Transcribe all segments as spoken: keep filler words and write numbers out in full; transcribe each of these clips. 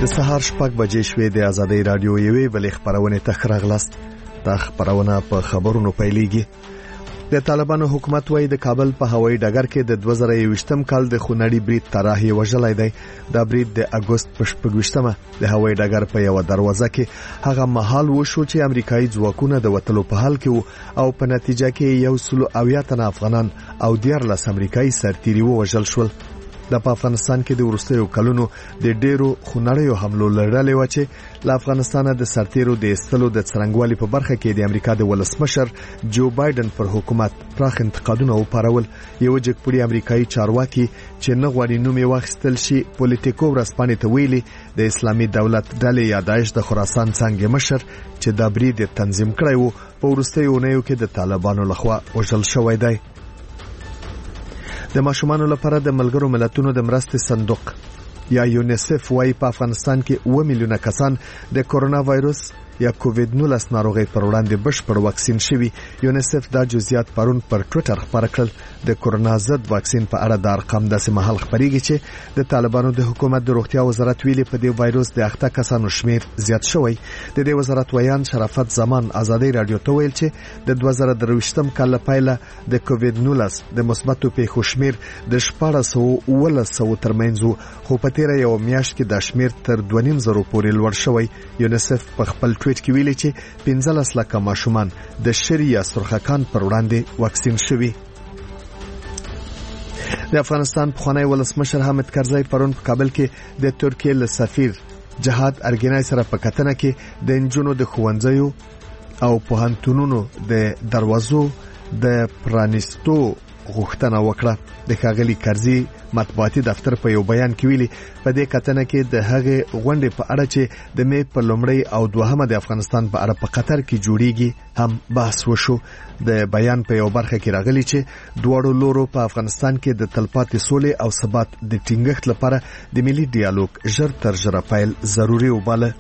سهار شپږ بجې شوې د آزادۍ رادیو یوې بلې خبرونه ته راغلاست. دا خبرونه په خبرونو پیلېږي. د طالبانو حکومت وايي د کابل په هوایي ډګر کې د دوه زره یوویشتم کال د خونړي برید طرحه وژلای دی. دا برید د اگست په شپږویشتمه د هوایي ډګر په یو دروازه کې هغه مهال وشو چې امریکایي ځواکونه د وټلو په حال کې وو او په نتیجه کې یو سل اویا تن افغانان او دیارلس امریکایي سرتیري وژل شول. د افغانستان کې د ورستیو کلونو د ډیرو خونړیو حملو لړلې و چې له افغانستان د سرتیرو د استلو د څرنګوالي په برخه کې د امریکا د ولسمشر جو بایدن پر حکومت پراخ انتقادونه وپارول. یو جګپوړي امریکایي چارواکي چې نه غواړي نوم یې واخیستل شي پولیټیکو ورسپانې ته ویلي د اسلامي دولت ډلې یا داعش د خراسان څنګه مشر چې د برید تنظیم کړی وو په ورستیو اونیو کې د طالبانو لخوا وژل شوی دی. د ماشومانو لپاره د ملګرو ملتونو د مرستې صندوق یا یونیسف وايي په افغانستان کې اوه میلیونه کسان د کورونا وایروس یا کووید نولس ناروغي پر وړاندې بشپړ واکسین شوي. یونیسف دا جزئیات پرون پر ټوئیټر خبر کړل. د کورونا ضد واکسین په اړه د ارقام داسې مهال خبرېږي چې د طالبانو د حکومت د روغتیا وزارت ویلي په دې وایروس د اخته کسانو شمیر زیات شوی. د دې وزارت ویان شرافت زمان آزادۍ رادیو ته ویل چې د دوه زره درویشتم کال پیله د کووید نولس د مثبتو پیښو شمیر د شپږ سوه اووه سوه ترمنځ خو په تیر یو میاشت کې د شمیر تر دوه نیم زره پورې لوړ شوی. یونیسف په خپل ټویټ کې ویلي چې پنځلس لکه ماشومان د شری یا سرخکان پر وړاندې واکسین شوي. د افغانستان پخوانی ولسمشر حامد کرزی پرون په کابل کې د ترکیه له سفیر جهاد ارګنای سره په کتنه کې د انجونو د خوندزیو او پوهنتونونو د دروازو د پرانیستو غوښتنه وکړه. د ښاغلي کرزي مطبوعاتي دفتر په یو بیان کې ویلي په دې کتنه کې د هغه غونډې په اړه چې د مې په لومړی او دوهمه د افغانستان په اړه په قطر کې جوړیږي هم بحث وشو. د بیان په یو برخه کې راغلي چې دواړو لورو په افغانستان کې د تلپاتې سولې او ثبات د ټینګښت لپاره د ملي ډیالوګ ژر تر ژره پیل ضروري وباله.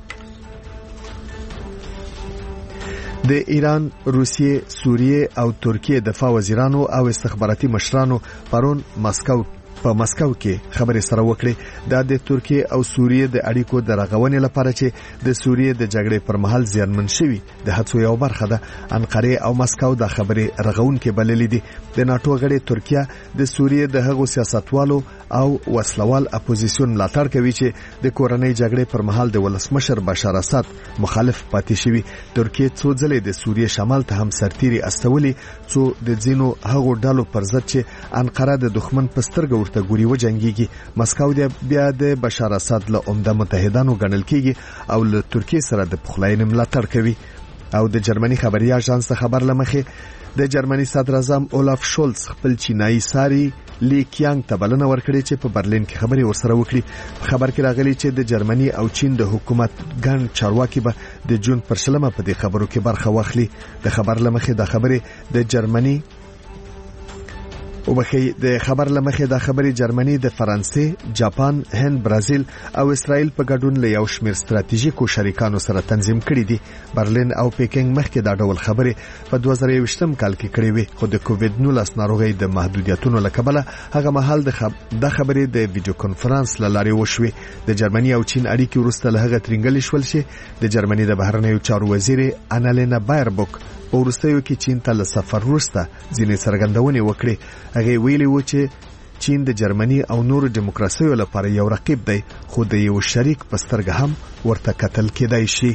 د ایران، روسیې، سوریې او ترکیې دفاع وزیرانو او استخباراتي مشرانو پرون مسکو په مسکو کې خبرې سره وکړې. دا د ترکیې او سوریې د اړیکو د رغونې لپاره چې د سوریې د جګړې پر مهال زیانمن شوي د هڅو یو برخه ده. انقره او مسکو د خبرې رغونکې بللې دي. د ناتو غړي ترکیه د سوریې د هغو سیاستوالو او وسلوال اپوزیسیون ملاتړ کوي چې د کورنۍ جګړې پر مهال د ولسمشر بشار اسد مخالف پاتې شوی. ترکیه څو ځلې د سوریې شمال ته هم سرتیري استولي څو د ځینو هغو ډلو پر ضد چې انقره د دښمن په سترګه ورته ګوري و جنگيږي. مسکو د بیا د بشار اسد له عمده متحدانو ګڼل کیږي او له ترکیه سره د پخلاینې ملاتړ کوي. او د جرمني خبري اژانس خبر لمخه د جرمني صدر اعظم اولاف شولز خپل چینایي ساري لی کیانګ ته بلنه ورکړې چې په برلین کې خبري ورسره وکړي. خبر کې راغلي چې د جرمني او چین د حکومت ګڼ چارواکي به د جون پر شلمه په دې خبرو کې برخه واخلي. د خبر لمخه د خبري د جرمني او بخي د خبر لمخه د خبري جرمني د فرانسې، جاپان، هند، برازیل او اسرائیل په ګډون له یو شمېر ستراتیژیکو شریکانو سره تنظیم کړي دي. برلین او پیکینګ مخکې دا ډول خبرې په دوه زره یوویشتم کال کې کړې وې خو د کووید نولس ناروغي د محدودیتونو لکبله هغه مهال د خب... د خبرې د ویډیو کانفرنس لارې وشوي. د جرمني او چین اړیکې وروسته له هغه ترنګلې شول چې د جرمني د بهرنیو چارو وزیر انالینا بایربوک په وروستیو کې چین ته له سفر وروسته ځینې څرګندونې وکړې. هغه ویلي و چې چین د جرمني او نورو دیموکراسیو لپاره یو رقیب دی خو د یو شریک په سترګه هم ورته کتل کېدای شي.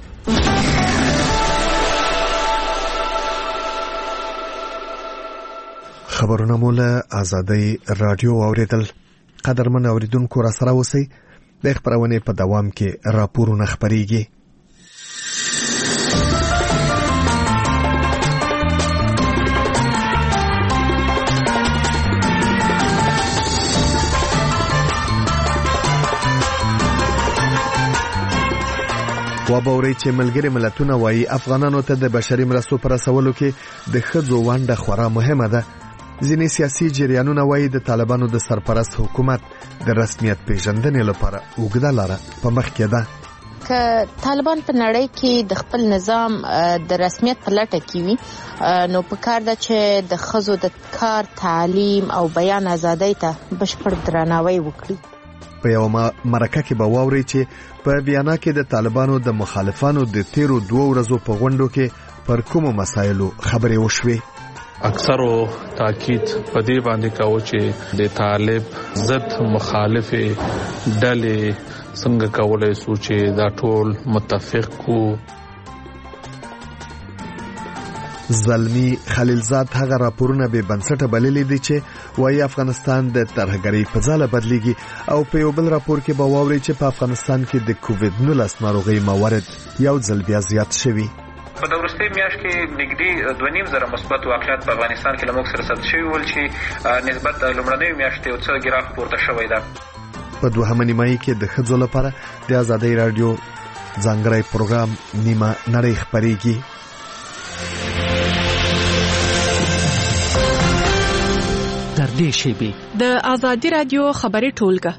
خبرونه مو له آزادۍ رادیو اوریدل. قدرمن اوریدونکو را سره اوسئ. د خبرونې په دوام کې راپورونه خبرېږي. وبوري چې ملګری ملتونه وايي افغانانو ته د بشري مرستو پر رسولو کې د ښځو ونډه خورا مهمه ده. ځینې سیاسي جریانونه وايي د طالبانو د سرپرست حکومت د رسمیت پیژندنې لپاره اوږده لاره په مخ کې ده. که طالبان په نړۍ کې د خپل نظام د رسمیت په لټه کې وي نو په کار ده چې د ښځو د کار، تعلیم او بیان ازادۍ ته بشپړ درناوی وکړي. په یو مرکه کې به واوري چې په ویانا کې د طالبانو د مخالفانو د تیرو دوه ورځو په غونډو کې پر کومو مسایلو خبرې وشوې. اکثرو تاکید په دې باندې کاوه چې د طالب ضد مخالف ډلې څنګه کولای شو چې دا ټول متفق کو. زلمی خلیلزاد هغه راپورونه به بنسټه بللي دي چې وايي افغانستان د ترهګرۍ په ځاله بدليږي او په یو بل راپور کې به واوري چې په افغانستان کې د کووډ نولس ناروغي موارد یو ځل بیا زیات شوي. په دورسته میاشت کې نږدې دوه نیم زره مثبت واقعیت په افغانستان کې لموږ سره ثبت شوي ول چې نسبت لومړنۍ میاشتې او څه ګراف پورته شوی ده. په دوهمه نیمایي کې د ښځو لپاره د آزادۍ رادیو ځانګړی پروګرام نیمه نړۍ خپرېږي. د آزادۍ رادیو خبري ټولګه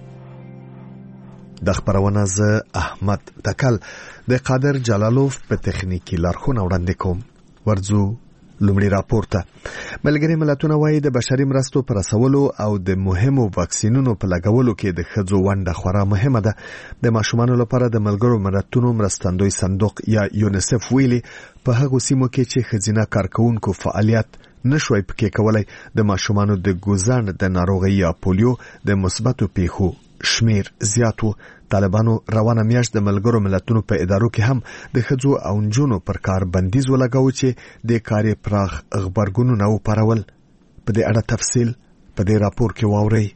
د خبرونه ز احمد تکل د قادر جلالوف په تخنیکی لارښوونه وړاندې کوم. ورځو لومړی راپورته. ملګری ملتونه وايي د بشري مرستو پر رسولو او د مهمو واکسینونو په لګولو کې د ښځو ونډه خورا مهمه ده. د ماشومانو لپاره د ملګرو ملتونو مرستندوی صندوق یا یونیسف ویلي په هغو سیمو کې چې ښځینه کارکونکو فعالیت نشوي پکې کولای د ماشومانو د ګوزان د ناروغي یا پولیو د مثبتو پیښو شمیر زیاتو. طالبانو روانه میاشت د ملګرو ملتونو په ادارو کې هم د ښځو او نجونو پر کار بندیز ولګاوه چې د کاري پراخ خبرګونونه وپارول. په دې اړه تفصیل په دې راپور کې واورئ.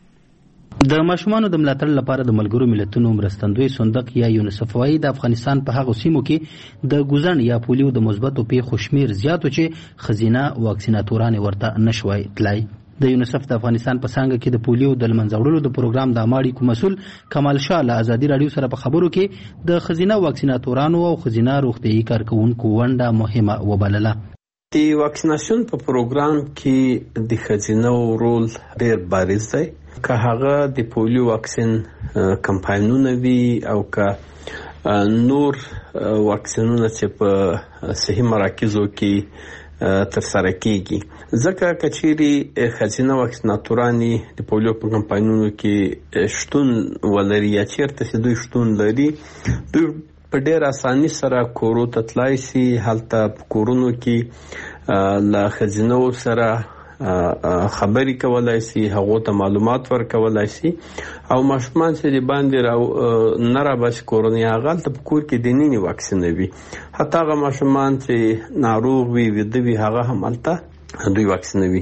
د ماشومانو د ملاتړ لپاره د ملګرو ملتونو مرستندوی صندوق یا یونیسف وايي د افغانستان په هغو سیمو کې د ګوزن یا پولیو د مثبتو پیښو شمیر زیاتو چې خزینه واکسیناتوران ورته نشوي تلای. د یونیسف د افغانستان په څنګه کې د پولیو د منځوړلو د پروګرام د اماړي کوم مسول کمال شاه له آزادۍ رادیو سره په خبرو کې د خزینه واکسیناتورانو او خزینه روغتيایي کارکونکو ونډه مهمه وبلله. د واکسیناسیون په پروګرام کې د خزینه رول ډېر بارز دی. که هغه د پولیو واکسین کمپاینونه وي او که نور واکسینونه چې په صحي مراکزو کې ترسره کیږي. ځکه کچېری خزینه واکسیناتورانی د پولیو په کمپاینونو کې شتون ولري یا چیرته چې دوی شتون لري دوی په ډېر اساني سره کورو ته تلای شي. هلته په کورونو کې له خزینو سره خبري کولای شي، هغه ته معلومات ورکولای شي او ماشومان چې د باندې را نه را بس کورونی هغه ته په کور کې د نینی واکسین وي. حتی هغه ماشومان چې ناروغ وي ودوی هغه هم الته دوی واکسین وي.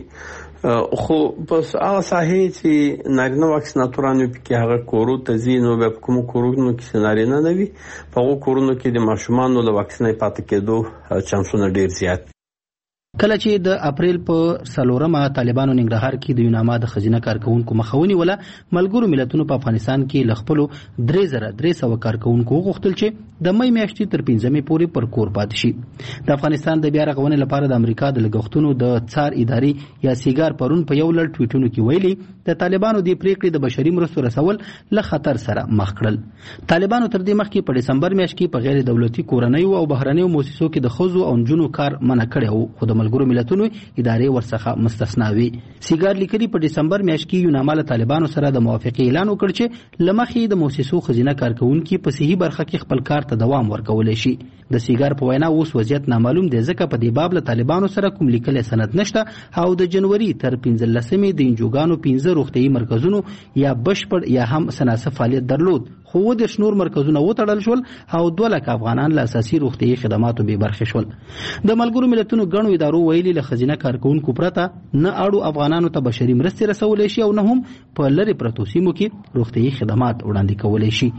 خو بس هغه صحیح چې نارینه واکسیناتورانو کې هغه کورو ته ځینو به کوم کورونو کې نارینه نه وي په هغه کورونو کې د ماشومان له واکسین پاتې کېدو چانسونه ډیر زیات. کله چې د اپریل په سلورمه طالبانو ننګرهار کې د یوناما د خزینه کارکونکو مخاوني ولا ملګرو ملتونو په افغانستان کې لخپلو درې زره درې سوه کارکونکو غوښتل چې د مې میاشتې تر پنځمې پورې پر کور پاتې شي. د افغانستان د بیا رغونې لپاره د امریکا د لګښتونو د څار ادارې یا سیګار پرون په یو لړ ټویټونو کې ویلي د طالبانو د پریکړې د بشري مرستو رسول له خطر سره مخ کړل. طالبانو تر دې مخکې په دسمبر میاشت کې په غیر دولتي کورنیو او بهرنیو مؤسسو کې د ښځو او نجونو کار منع کړی و، خو د ملګرو ملتونو ادارې ورڅخه مستثنا وي. سیګار لیکلي په دسمبر میاشت کې یوناما له طالبانو سره د موافقې اعلان وکړ چې لمخې د مؤسسو خزینه کارکونکي په صحیح برخه کې خپل کار ته دوام ورکولی شي. د سیګار په وینا اوس وضعیت نامعلوم دی ځکه په دې باب له طالبانو سره کوم لیکلی سند نشته او د جنوري تر پنځلسمې د انجوګانو پنځه روغتیایي مرکزونو یا بشپړ یا هم سناسب فعالیت درلود، خو د شنور مرکزونه وتړل شول او دوه لک افغانان له اساسي روغتیایي خدماتو بې برخې شول. د ملګرو ملتونو ګڼو ادارو ویلي له خزینه کارکونکو پرته نه اړو افغانانو ته بشري مرستې رسولی شي او نه هم په لرې پرتو سیمو کې روغتیایي خدمات وړاندې کولی شي.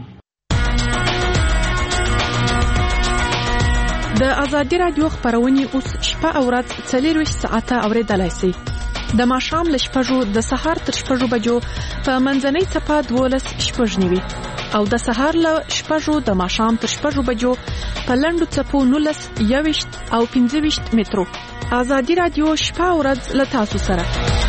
د آزادۍ رادیو خبرونه اوس شپه او ورځ څلورویشت ساعته اوریدلای شئ. د ماښام له شپږو د سهار تر شپږو بجو په منځنۍ څپه دولس شپږ نیوي او د سهار له شپږو د ماښام تر شپږو بجو په لنډو څپو نولس یوویشت او پنځه ویشت مترو. آزادۍ رادیو شپه او ورځ له تاسو سره.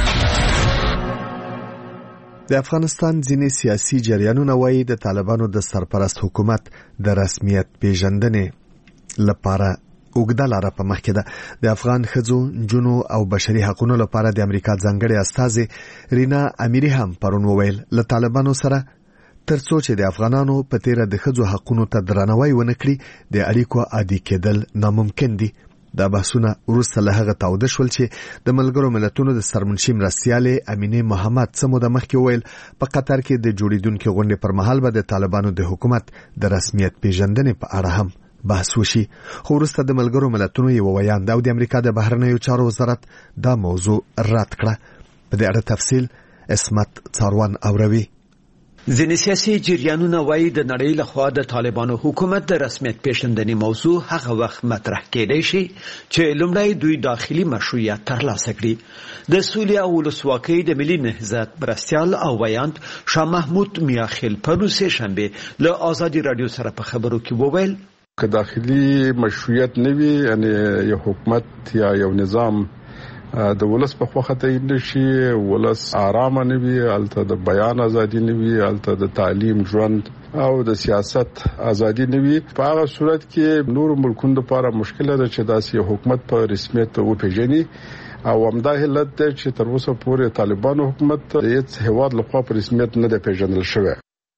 د افغانستان ځینې سیاسي جریانونه وايي د طالبانو د سرپرست حکومت د رسمیت پیژندنې لپاره اوږده لاره په مخ کې ده. د افغان ښځو، نجونو او بشري حقوقو لپاره د امریکا ځانګړې استازې رینا امیری هم پرون وویل له طالبانو سره ترڅو چې د افغانانو په تیره د ښځو حقوقو ته درناوی ونه کړي د اړیکو عادي کېدل ناممکن دي. دا بحثونه وروسته له هغه تاوده شول چې د ملګرو ملتونو د سرمنشي مرستیالې امینه محمد څه موده مخکې ویل په قطر کې د جوړیدونکو غونډې پر مهال به د طالبانو د حکومت د رسمیت پیژندنې په اړه هم بحث وشي. خو وروسته د ملګرو ملتونو یو ویان د امریکا د بهرنیو چارو وزارت دا موضوع رد کړه. په دې اړه تفصیل اسمت څاروان اوروي. ځینې سیاسي جریانونه وایي د نړۍ لخوا د طالبانو حکومت د رسمیت پیژندنې موضوع هغه وخت مطرح کېدای شي چې لومړی دوی داخلي مشروعیت ترلاسه کړي. د سولې او ولسواکۍ د ملي نهضت مرستیال او ویاند شاه محمود میاخیل پرون سه شنبه له آزادي رادیو سره په خبرو کې وویل که داخلي مشروعیت نه وي یعنی یو حکومت یا یو نظام د ولس په خوخه ته نشي، ولس آرام نه وي، الته د بیان ازادي نه وي، الته د تعلیم ژوند او د سیاست ازادي نه وي، په هغه صورت کې نور ملکونو لپاره مشکله ده چې داسې حکومت په رسمیت وپیژني. او همدا علت ده چې تر اوسه پورې طالبانو حکومت هیڅ هیواد لخوا په رسمیت نه ده پیژندل شوی.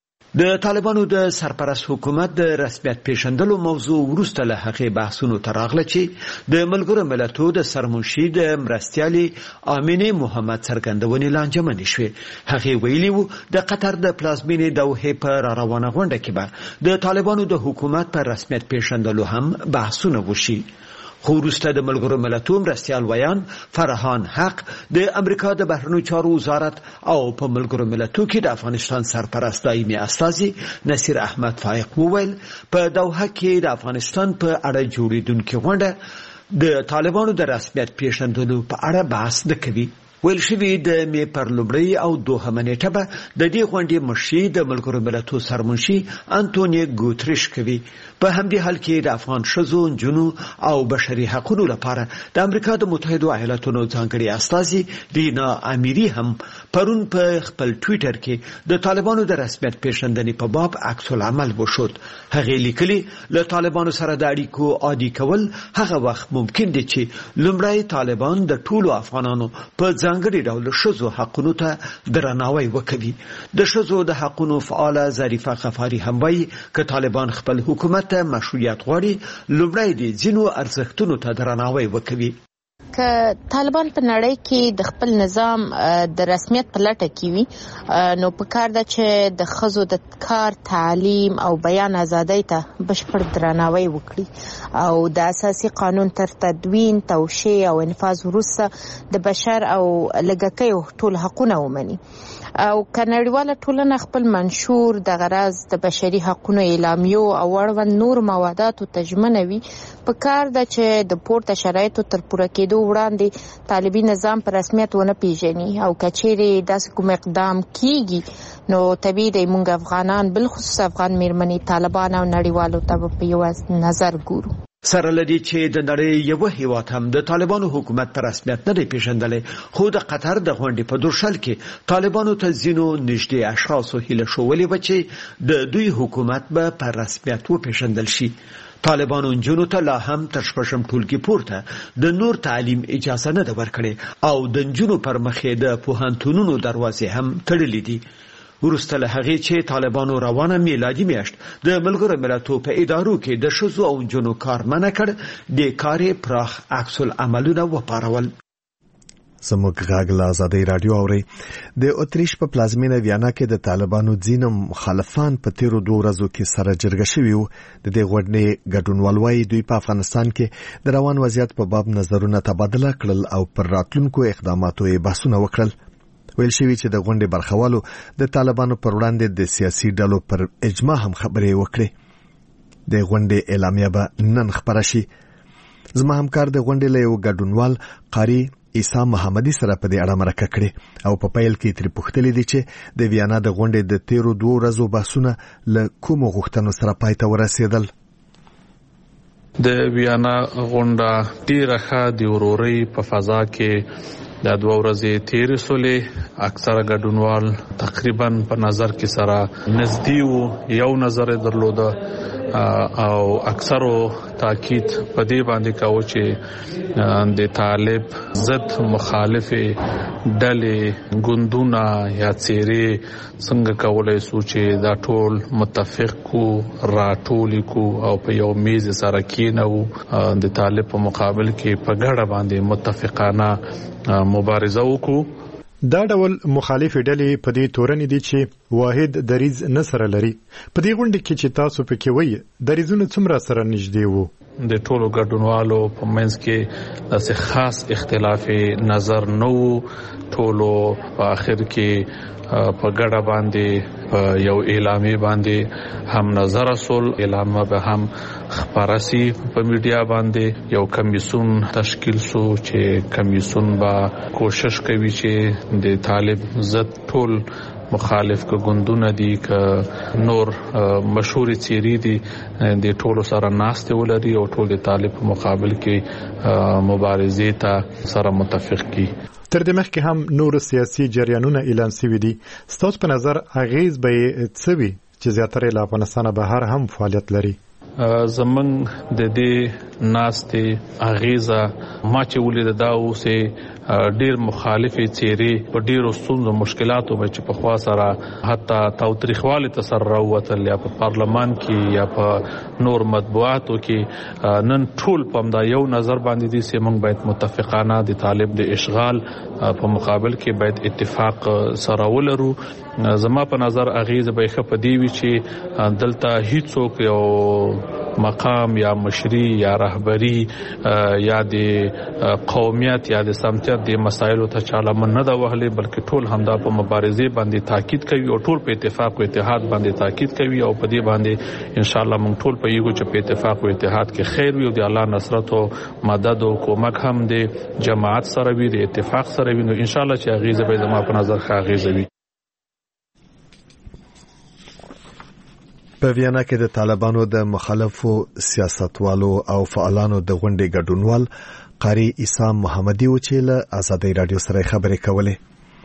د طالبانو د سرپرست حکومت د رسمیت پیژندلو موضوع وروسته له هغې بحثونو ته راغله چې د ملګرو ملتونو د سرمنشي د مرستیالې امینه محمد څرګندونې لانجمنې شوې. هغې ویلي وو د قطر د پلازمینې دوحې په را روانه غونډه کې به د طالبانو د حکومت په رسمیت پیژندلو هم بحثونه وشي. خو وروسته د ملګرو ملتونو مرستیال ویان فرحان حق د امریکا د بهرنیو چارو وزارت او په ملګرو ملتونو کې د افغانستان سرپرست دایمي استازي نصیر احمد فائق وویل په دوحه کې د افغانستان په اړه جوړیدونکې غونډه د طالبانو د رسمیت پیژندلو په اړه بحث نه کوي. ویل شوی د می پر لومړی او دوهمه نیټه به د دې غونډې مشري د ملګرو ملتونو سرمنشي انټونیو ګوتریش کوي. په همدې حال کې د افغان ښځو، نجونو او بشري حقوقو لپاره د امریکا د متحده ایالاتونو ځانګړي استازي لینا امیری هم پرون په خپل ټویټر کې د طالبانو د رسمیت پیژندنې په باب عکس العمل وشود. هغې لیکلي له طالبانو سره د اړیکو عادي کول هغه وخت ممکن دي چې لومړی طالبان د ټولو افغانانو په ځانګړي ډول ښځو حقونو ته درناوی وکړي. د ښځو د حقونو فعاله ظریفه غفاري هم وایي که طالبان خپل حکومت ته مشروعیت غواړي لومړی د ځینو ارزښتونو ته درناوی وکړي. که طالبان په نړۍ کې د خپل نظام د رسمیت په لټه کې وي نو په کار ده چې د ښځو د کار، تعلیم او بیان ازادۍ ته بشپړ درناوی وکړي او د اساسي قانون تر تدوین، توشیح او انفاذ وروسته د بشر او لږکیو ټول حقونه ومني. او کنړیواله ټولنه خپل منشور د غرض د بشري حقوقو اعلامیو او اړوند نور مواداتو تجمنوي. په کار ده چې د پورته شرایطو تر پوره کېدو وړاندې طالبي نظام په رسمیت ونه پیژني او کچېرې داسې کوم اقدام کیږي نو طبیعي دی موږ افغانان بالخصوص افغان میرمنې طالبان او نړیوالو ته په یو نظر ګورو. سره لدی چې د نړۍ یو هیواد هم د طالبانو حکومت په رسمیت نه دی پیژندلی، خو د قطر د غونډې په درشل کې طالبانو ته ځینو نږدې اشخاصو هیله ښوولې وه چې د دوی حکومت به په رسمیت وپیژندل شي. طالبانو نجونو ته لا هم تر شپږم ټولګي پورته د نور تعلیم اجازه نه ده ورکړې او د نجونو پر مخې د پوهنتونونو دروازې هم تړلې دي. وروسته له هغې چې طالبانو روانه میلادي میاشت د ملګرو ملتونو په ادارو کې د ښځو او نجونو کار منع کړ، د کارې پراخ عکس العملونه وپارول. زموږ غږ له آزادۍ رادیو اوري. د اتریش په پلازمینه ویانا کې د طالبانو ځینې مخالفان په تیرو دوه ورځو کې سره جرګه شوي وو. د دې غونډې ګډونوال وایي دوی په افغانستان کې د روان وضعیت په باب نظرونه تبادله کړل او پر راتلونکو اقداماتو یې بحثونه وکړل. ویل شوي چې د غونډې برخوالو د طالبانو پر وړاندې د سیاسي ډلو پر اجماع هم خبرې وکړي. د غونډې اعلامیه به نن خپره شي. زما همکار د غونډې له یو ګډونوال قاری عیسی محمدي سره په دې اړه مرکه کړې او په پیل کې ترې پوښتلې دي چې د ویانا د غونډې د تیرو دوه ورځو بحثونه له کومو غوښتنو سره پای ته ورسېدل. د ویانا غونډه ډیره ښه د ورورۍ په فضا کې د دوه ورځې تیرې سولې. اکثره ګډونوال تقریبا په نظر کې سره نږدې وو، یو نظر درلوده او اکثرو تاکید په دې باندې کاوه چې د طالب ضد مخالف ډلې ګوندونه یا چیرې څنګه کولای شو چې دا ټول متفق کو راټول کو او په یو میز سره کېنو د طالب په مقابل کې په ګډه باندې متفقانه مبارزه وکړو. دا ډول مخالف ډلې په دې تورن دي چې واحد دریز نه سره لري. په دې غونډه کې چې تاسو پکې وایي دریزونه څومره سره نږدې وو؟ د ټولو ګډونوالو په منځ کې داسې خاص اختلاف نظر نه وو. ټولو په اخر کې په ګډه باندې یو اعلامیه باندې هم نظر اصل اعلان به هم خبرسي په میډیا باندې یو کمیسون تشکیل شو چې کمیسون با کوشش کوي چې د طالب ضد ټول مخالف کو ګوندونه دي ک نور مشهور چیرې دي د ټولو سره ناشته ولري او ټول د طالب په مقابل کې مبارزې ته سره متفق کی. تر دې مخکې هم نور سیاسي جریانونه اعلان شوي دي. ستاسو په نظر اغیز به څه وي چې زیاتره له افغانستان بهر هم فعالیت لري؟ زمون د دې ناشته اغیزه ما چې ولید دا اوسه ډیر مخالفي چیرې په ډیرو ستونزو مشکلاتو باندې په خوا سره حتی تاوتریخواله تسرع وتل یا په پارلمان کې یا په نور مطبوعاتو کې نن ټول په دا یو نظر باندې دي چې موږ باید متفقانه د طالب د اشغال په مقابل کې باید اتفاق سره ولرو. زما په نظر اغیز به خپ دی وی چې دلته هیڅوک یو مقام یا مشري یا رهبری یا د قومیت یا د سمتیت د مسایلو ته چاله من نه دا وهلي بلکې ټول همدا په مبارزه باندې تاکید کوي او ټول په اتفاق او اتحاد باندې تاکید کوي او په دې باندې ان شاء الله موږ ټول په یو چې په اتفاق او اتحاد کې خیر وي او د الله نصرت او مدد او کومک هم د جماعت سره وي د اتفاق سره وي نو ان شاء الله چې غیزه به زما په نظر ښه غیزه وي. په ویانا کې د طالبانو د مخالفو سیاستوالو او فعالانو د غونډې ګډونوال قاری عیسی محمدي و چې له آزادۍ رادیو سره خبرې کولې.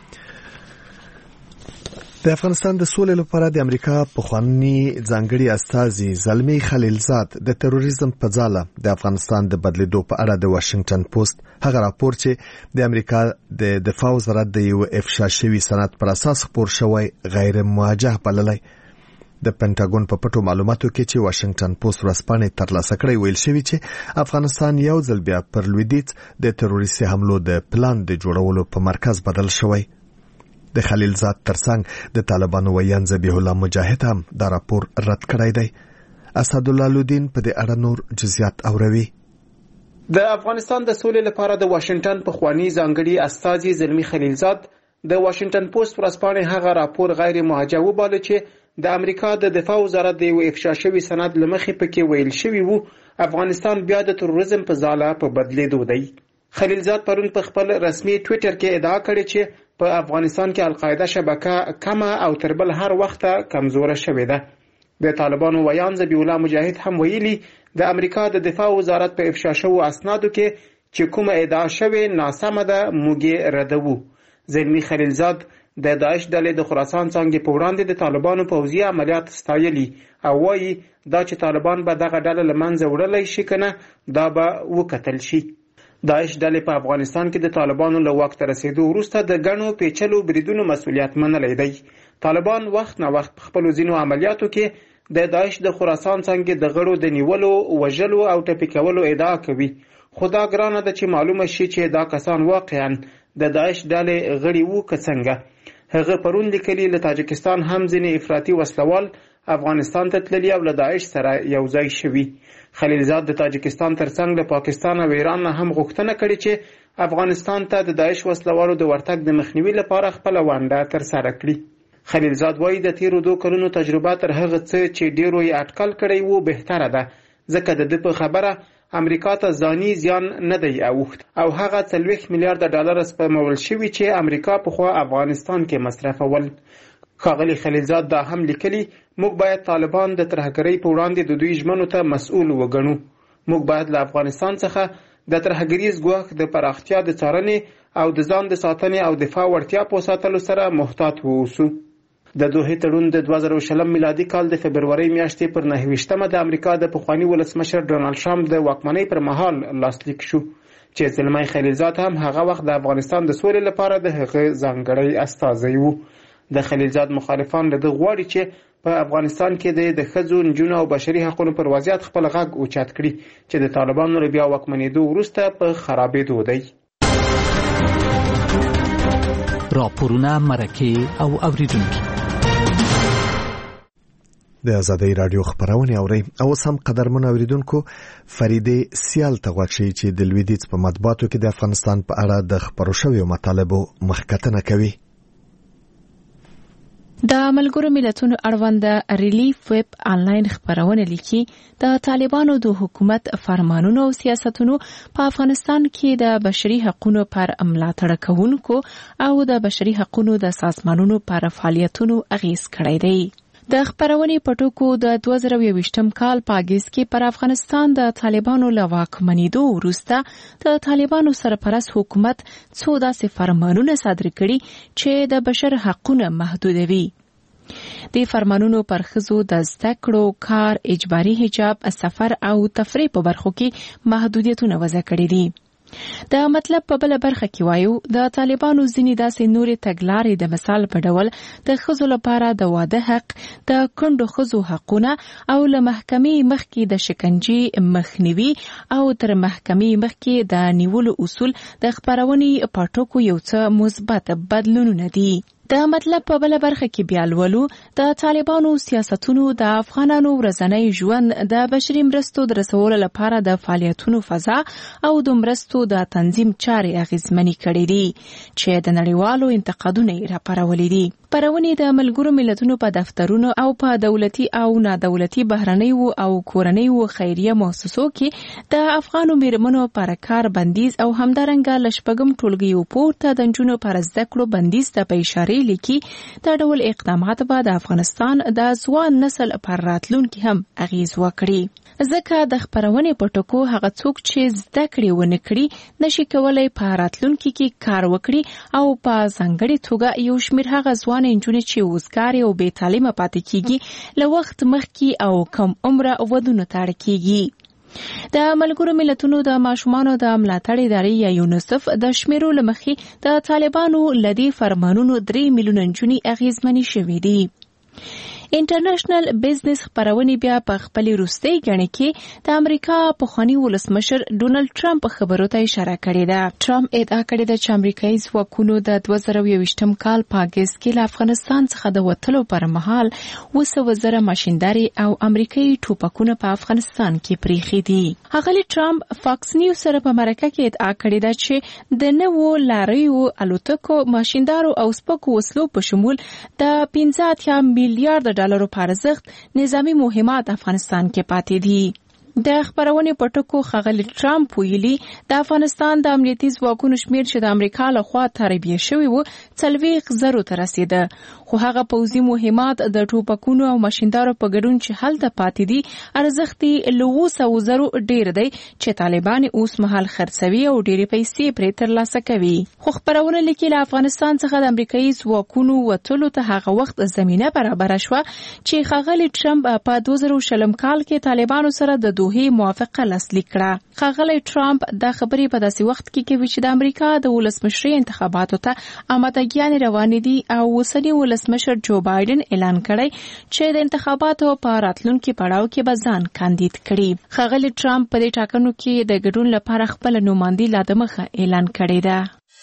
د افغانستان د سولې لپاره د امریکا پخوانی ځانګړي استازي زلمی خلیلزاد د تروریزم په ځاله د افغانستان د بدلیدو په اړه د واشنگټن پوسټ هغه راپور چې د امریکا د دفاع وزارت د یو افشا شوی سند پر اساس خبر شوی غیر موجه بللی. د پینټاګون په پټو معلوماتو کې چې واشنگټن پوسټ ورځپاڼې ترلاسه کړې ویل شوی چې افغانستان یو ځل بیا پر لویدیځ د تروریستي حملو د پلان د جوړولو په مرکز بدل شوی. د خلیلزاد ترڅنګ د طالبانو ویان ذبیح الله مجاهد هم دا راپور رد کړی دی. اسد الله لودین په دې اړه نور جزئیات اوروي. د افغانستان د سولې لپاره د واشنگټن پخوانی ځانګړي استازي زلمی خلیلزاد د واشنگټن پوسټ ورځپاڼې هغه راپور غیر موجه وباله چې د امریکا د دفاع وزارت د یو افشا شوی سند لمخې پکې ویل شوی وو افغانستان بیا د تروریزم په ځاله په بدلیدو دی. خلیلزاد پرون په خپل رسمي ټوئیټر کې ادعا کړې چې په افغانستان کې القاعده شبکه کمه او تر بل هر وخت کمزوره شوې ده. د طالبانو ویان ذبیح الله مجاهد هم ویلي د امریکا د دفاع وزارت په افشا شوو اسنادو کې چې کومه ادعا شوې ناسمه ده موږ ردوو. زلمی خلیلزاد د داعش ډلې د خراسان څنګه په وړاندې د طالبانو پوځي عملیات ستایلي او وایي دا چې طالبان به دغه ډله لمنځه وړلای شي کنه دا به وکتل شي. داعش ډلې په افغانستان کې د طالبانو له واک ته رسیدو وروسته د ګڼو پیچلو بریدونو مسؤلیت منلی دی. طالبان وخت نه وخت په خپلو ځینو عملیاتو کې د داعش د خراسان څنګه د غړو د نیولو وژلو او ټپي کولو ادعا کوي. خو دا ګرانه ده چې معلومه شي چې دا کسان واقعا د داعش ډلې غړي وو که څنګه. هغه پرون لیکلي له تاجکستان هم ځینې افراطي وسلوال افغانستان ته تللي او له داعش سره یو ځای شوي. خلیلزاد د تاجکستان ترڅنګ له پاکستان او ایران نه هم غوښتنه کړې چې افغانستان ته د داعش وسلوالو د ورتګ د مخنیوي لپاره خپل ونډه ترسره کړي. خلیلزاد وایي د تیرو دوه کلونو تجربه تر هغه څه چې ډیرو یې اټکل کړی وو بهتره ده ځکه د دې په خبره امریکا ته ځاني زیان نه دی اوښت او هغه څلوېښت میلیارډ ډالر سپمول شوي چې امریکا په خوا افغانستان کې مصرفول. ښاغلي خلیلزاد دا هم لیکلي موږ باید طالبان د ترهګرۍ په وړاندې د دوی ژمنو ته مسؤل وګڼو. موږ باید له افغانستان څخه د ترهګریز ګواښ د پراختیا د څارنې او د ځان د ساتنې او دفاع وړتیا په ساتلو سره محتاط واوسو. د دوه تړون د دوه زره شلم میلادي کال د فبرवरी میاشتې پر نهه ویشتمه د امریکا د پخوانی ولسمشر ډونالد ټرمپ د واکمنۍ پر مهال لاسلیک شو چې زلمی خلیلزاد هم هغه وخت د افغانستان د سولې لپاره د هغه ځانګړی استازی وو. د خلیلزاد مخالفان له دغه غواړي چې په افغانستان کې د ښځو، نجونو او بشري حقوقو پر وضعیت خپل غږ اوچت کړي چې د طالبانو له بیا واکمنېدو وروسته په خرابېدو دی. راپورونه، مرکې او اوریدونکي د ازادۍ رادیو خبرونه اوري او سم قدرمن اوریدونکو فریده سیال تغواچی چې د لویدیز په مطبوعاتو کې د افغانستان په اړه د خبرو شویو مطالبو مخکتنه کوي. د ملګرو ملتونو اړوند ریلیف ویب آنلاین خبرونه لیکي د طالبانو د حکومت فرمانونو او سیاستونو په افغانستان کې د بشري حقوقو پر ملاتړ کوونکو او د بشري حقوقو د سازمانونو پر فعالیتونو اغیز کړی دی. د خبرونې په ټکو د دوه زره یوویشتم کال په اګست کې پر افغانستان د طالبانو له واکمنېدو وروسته د طالبانو سرپرست حکومت څو داسې فرمانونه صادر کړي چې د بشر حقوقونه محدودوي. د فرمانونو پر ښځو د زده کړو، کار، اجباري حجاب، سفر او تفریح په برخو کې محدودیتونه وضع کړي دي. د مطلب په بل برخه کې وایو د طالبانو ځینې داسې نورې تګلارې د مثال په ډول د ښځو لپاره د واده حق، د کونډو ښځو حقونه او له محکمې مخکې د شکنجې مخنیوي او تر محکمې مخکې د نیولو اصول د خبرونې په ټکو یو څه مثبت بدلونونه دي. د مطلب په بل برخه کې بیا لولو د طالبانو سیاستونو د افغانانو ورځنی ژوند د بشري مرستو د رسولو لپاره د فعالیتونو فضا او د مرستو د تنظیم چارې اغیزمنې کړې دي چې د نړیوالو انتقادونه یې راپارولي دي. خبرونې د ملګرو ملتونو په دفترونو او په دولتي او نادولتي بهرنیو او کورنیو خیریه مؤسسو کې د افغانو میرمنو پر کار بندیز او همدارنګه لشپګم ټولګیو پورته د نجونو پر زده کړو بندیز ته په اشاره لیکي دا ډول اقدامات به د افغانستان د ځوان نسل پر راتلونکي هم اغیز وکړي. ځکه د خبرونې په ټکو هغه څوک چې زده کړې ونه کړي نشي کولای په راتلونکي کې کار وکړي او په ځانګړې توګه یو شمېر هغه ځوان نجونې چې وزګارې او بې تعلیمه پاتې کیږي له وخت مخکې او کم عمره ودونو ته اړ کیږي. د ملګرو ملتونو د ماشومانو د ملاتړ ادارې یا یونیسف د شمیرو له مخې د طالبانو لدی فرمانونو درې میلیونه نجونې اغیزمنې شوې دي. انټرنیشنل بزنس خبرونې بیا په خپل روستۍ غړي کې د امریکا پخوانی ولسمشر ډونالد ټرمپ خبرو ته اشاره کړې ده. ټرمپ ادعا کړې ده چې امریکایي ځواکونو د دوه زره یوویشتم کال په اګست کې له افغانستان څخه د وتلو پر مهال اوه سوه زره ماشینداري او امریکایي ټوپکونه په افغانستان کې پریښي دي. هغه ټرمپ فاکس نیوز سره په مرکه کې ادعا کړې ده چې د نوو لاریو الوتکو، ماشیندارو او سپکو وسلو په شمول د پنځه اتیا میلیارډ ډالرو په ارزښت نظامی مهمات افغانستان کې پاتې دي. د خبرونې په ټکو ښاغلي ټرمپ ویلي د افغانستان د امنیتي ځواکونو شمیر چې د امریکا لخوا تربیه شوي وو څلوېښت زرو ته رسیده، خو هغه پوځي مهمات د ټوپکونو او ماشیندارو په ګډون چې هلته پاتې دي ارزښت یې له اوه سوو زرو ډېر دی چې طالبان اوس مهال خرڅوي او ډېرې پیسې پرې ترلاسه کوي. خو خبرونه لیکي له افغانستان څخه د امریکایي ځواکونو وتلو ته هغه وخت زمینه برابره شوه چې ښاغلي ټرمپ په دوه زره شلم کال کې طالبانو سره د دوحې موافقه لاسلیک کړه. ښاغلی ټرمپ دا خبرې په داسې وخت کې کوي چې د امریکا د ولسمشرۍ انتخاباتو ته آمادګیانې روانې دي او اوسنی ولسمشر جو بایدن اعلان کړی چې د انتخاباتو په راتلونکي پړاو کې به ځان کاندید کړي. ښاغلی ټرمپ په دې ټاکنو کې د ګډون لپاره خپل نوماندي لا دمخه اعلان کړی ده.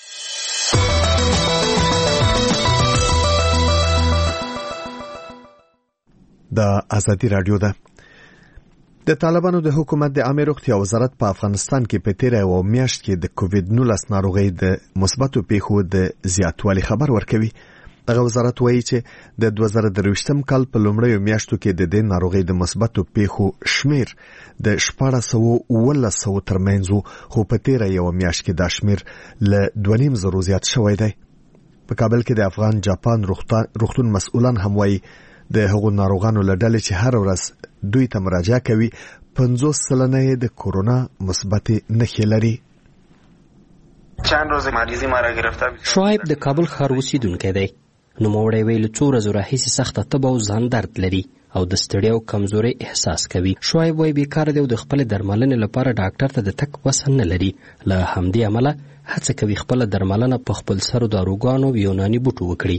د ازادي رادیو ده. د طالبانو د حکومت د عامه روغتیا وزارت په افغانستان کې په تیره یوه میاشت کې د کووډ نولس ناروغۍ د مثبتو پیښو د زیاتوالي خبر ورکوي. دغه وزارت وایي چې د دوه زره درویشتم کال په لومړیو میاشتو کې د دې ناروغۍ د مثبتو پیښو شمیر د شپاړس سوه اوولس سوه ترمنځ، خو په تیره یوه میاشت کې دا شمیر له دوه نیم زرو زیات شوی دی. په کابل کې د افغان جاپان روغتون مسؤلان هم وایي د هغو ناروغانو له ډلې چې هر ورځ دوی ته مراجعه کوي پنځوس سلنه یې د کورونا مثبت نښې لري. چند روز مریضی ما را گرفته. شعیب د کابل ښار اوسیدونکی دی. نوموړی ویل څو ورځې راهیسې سخته تبه او ځان درد لري او د ستړیا او کمزورۍ احساس کوي. شعیب وایي بیکاره دی او د خپلې درملنې لپاره ډاکټر ته د تګ وس نه لري. له همدې امله هڅه کوي خپله درملنه په خپل سرو داروګانو او یوناني بوټو وکړي.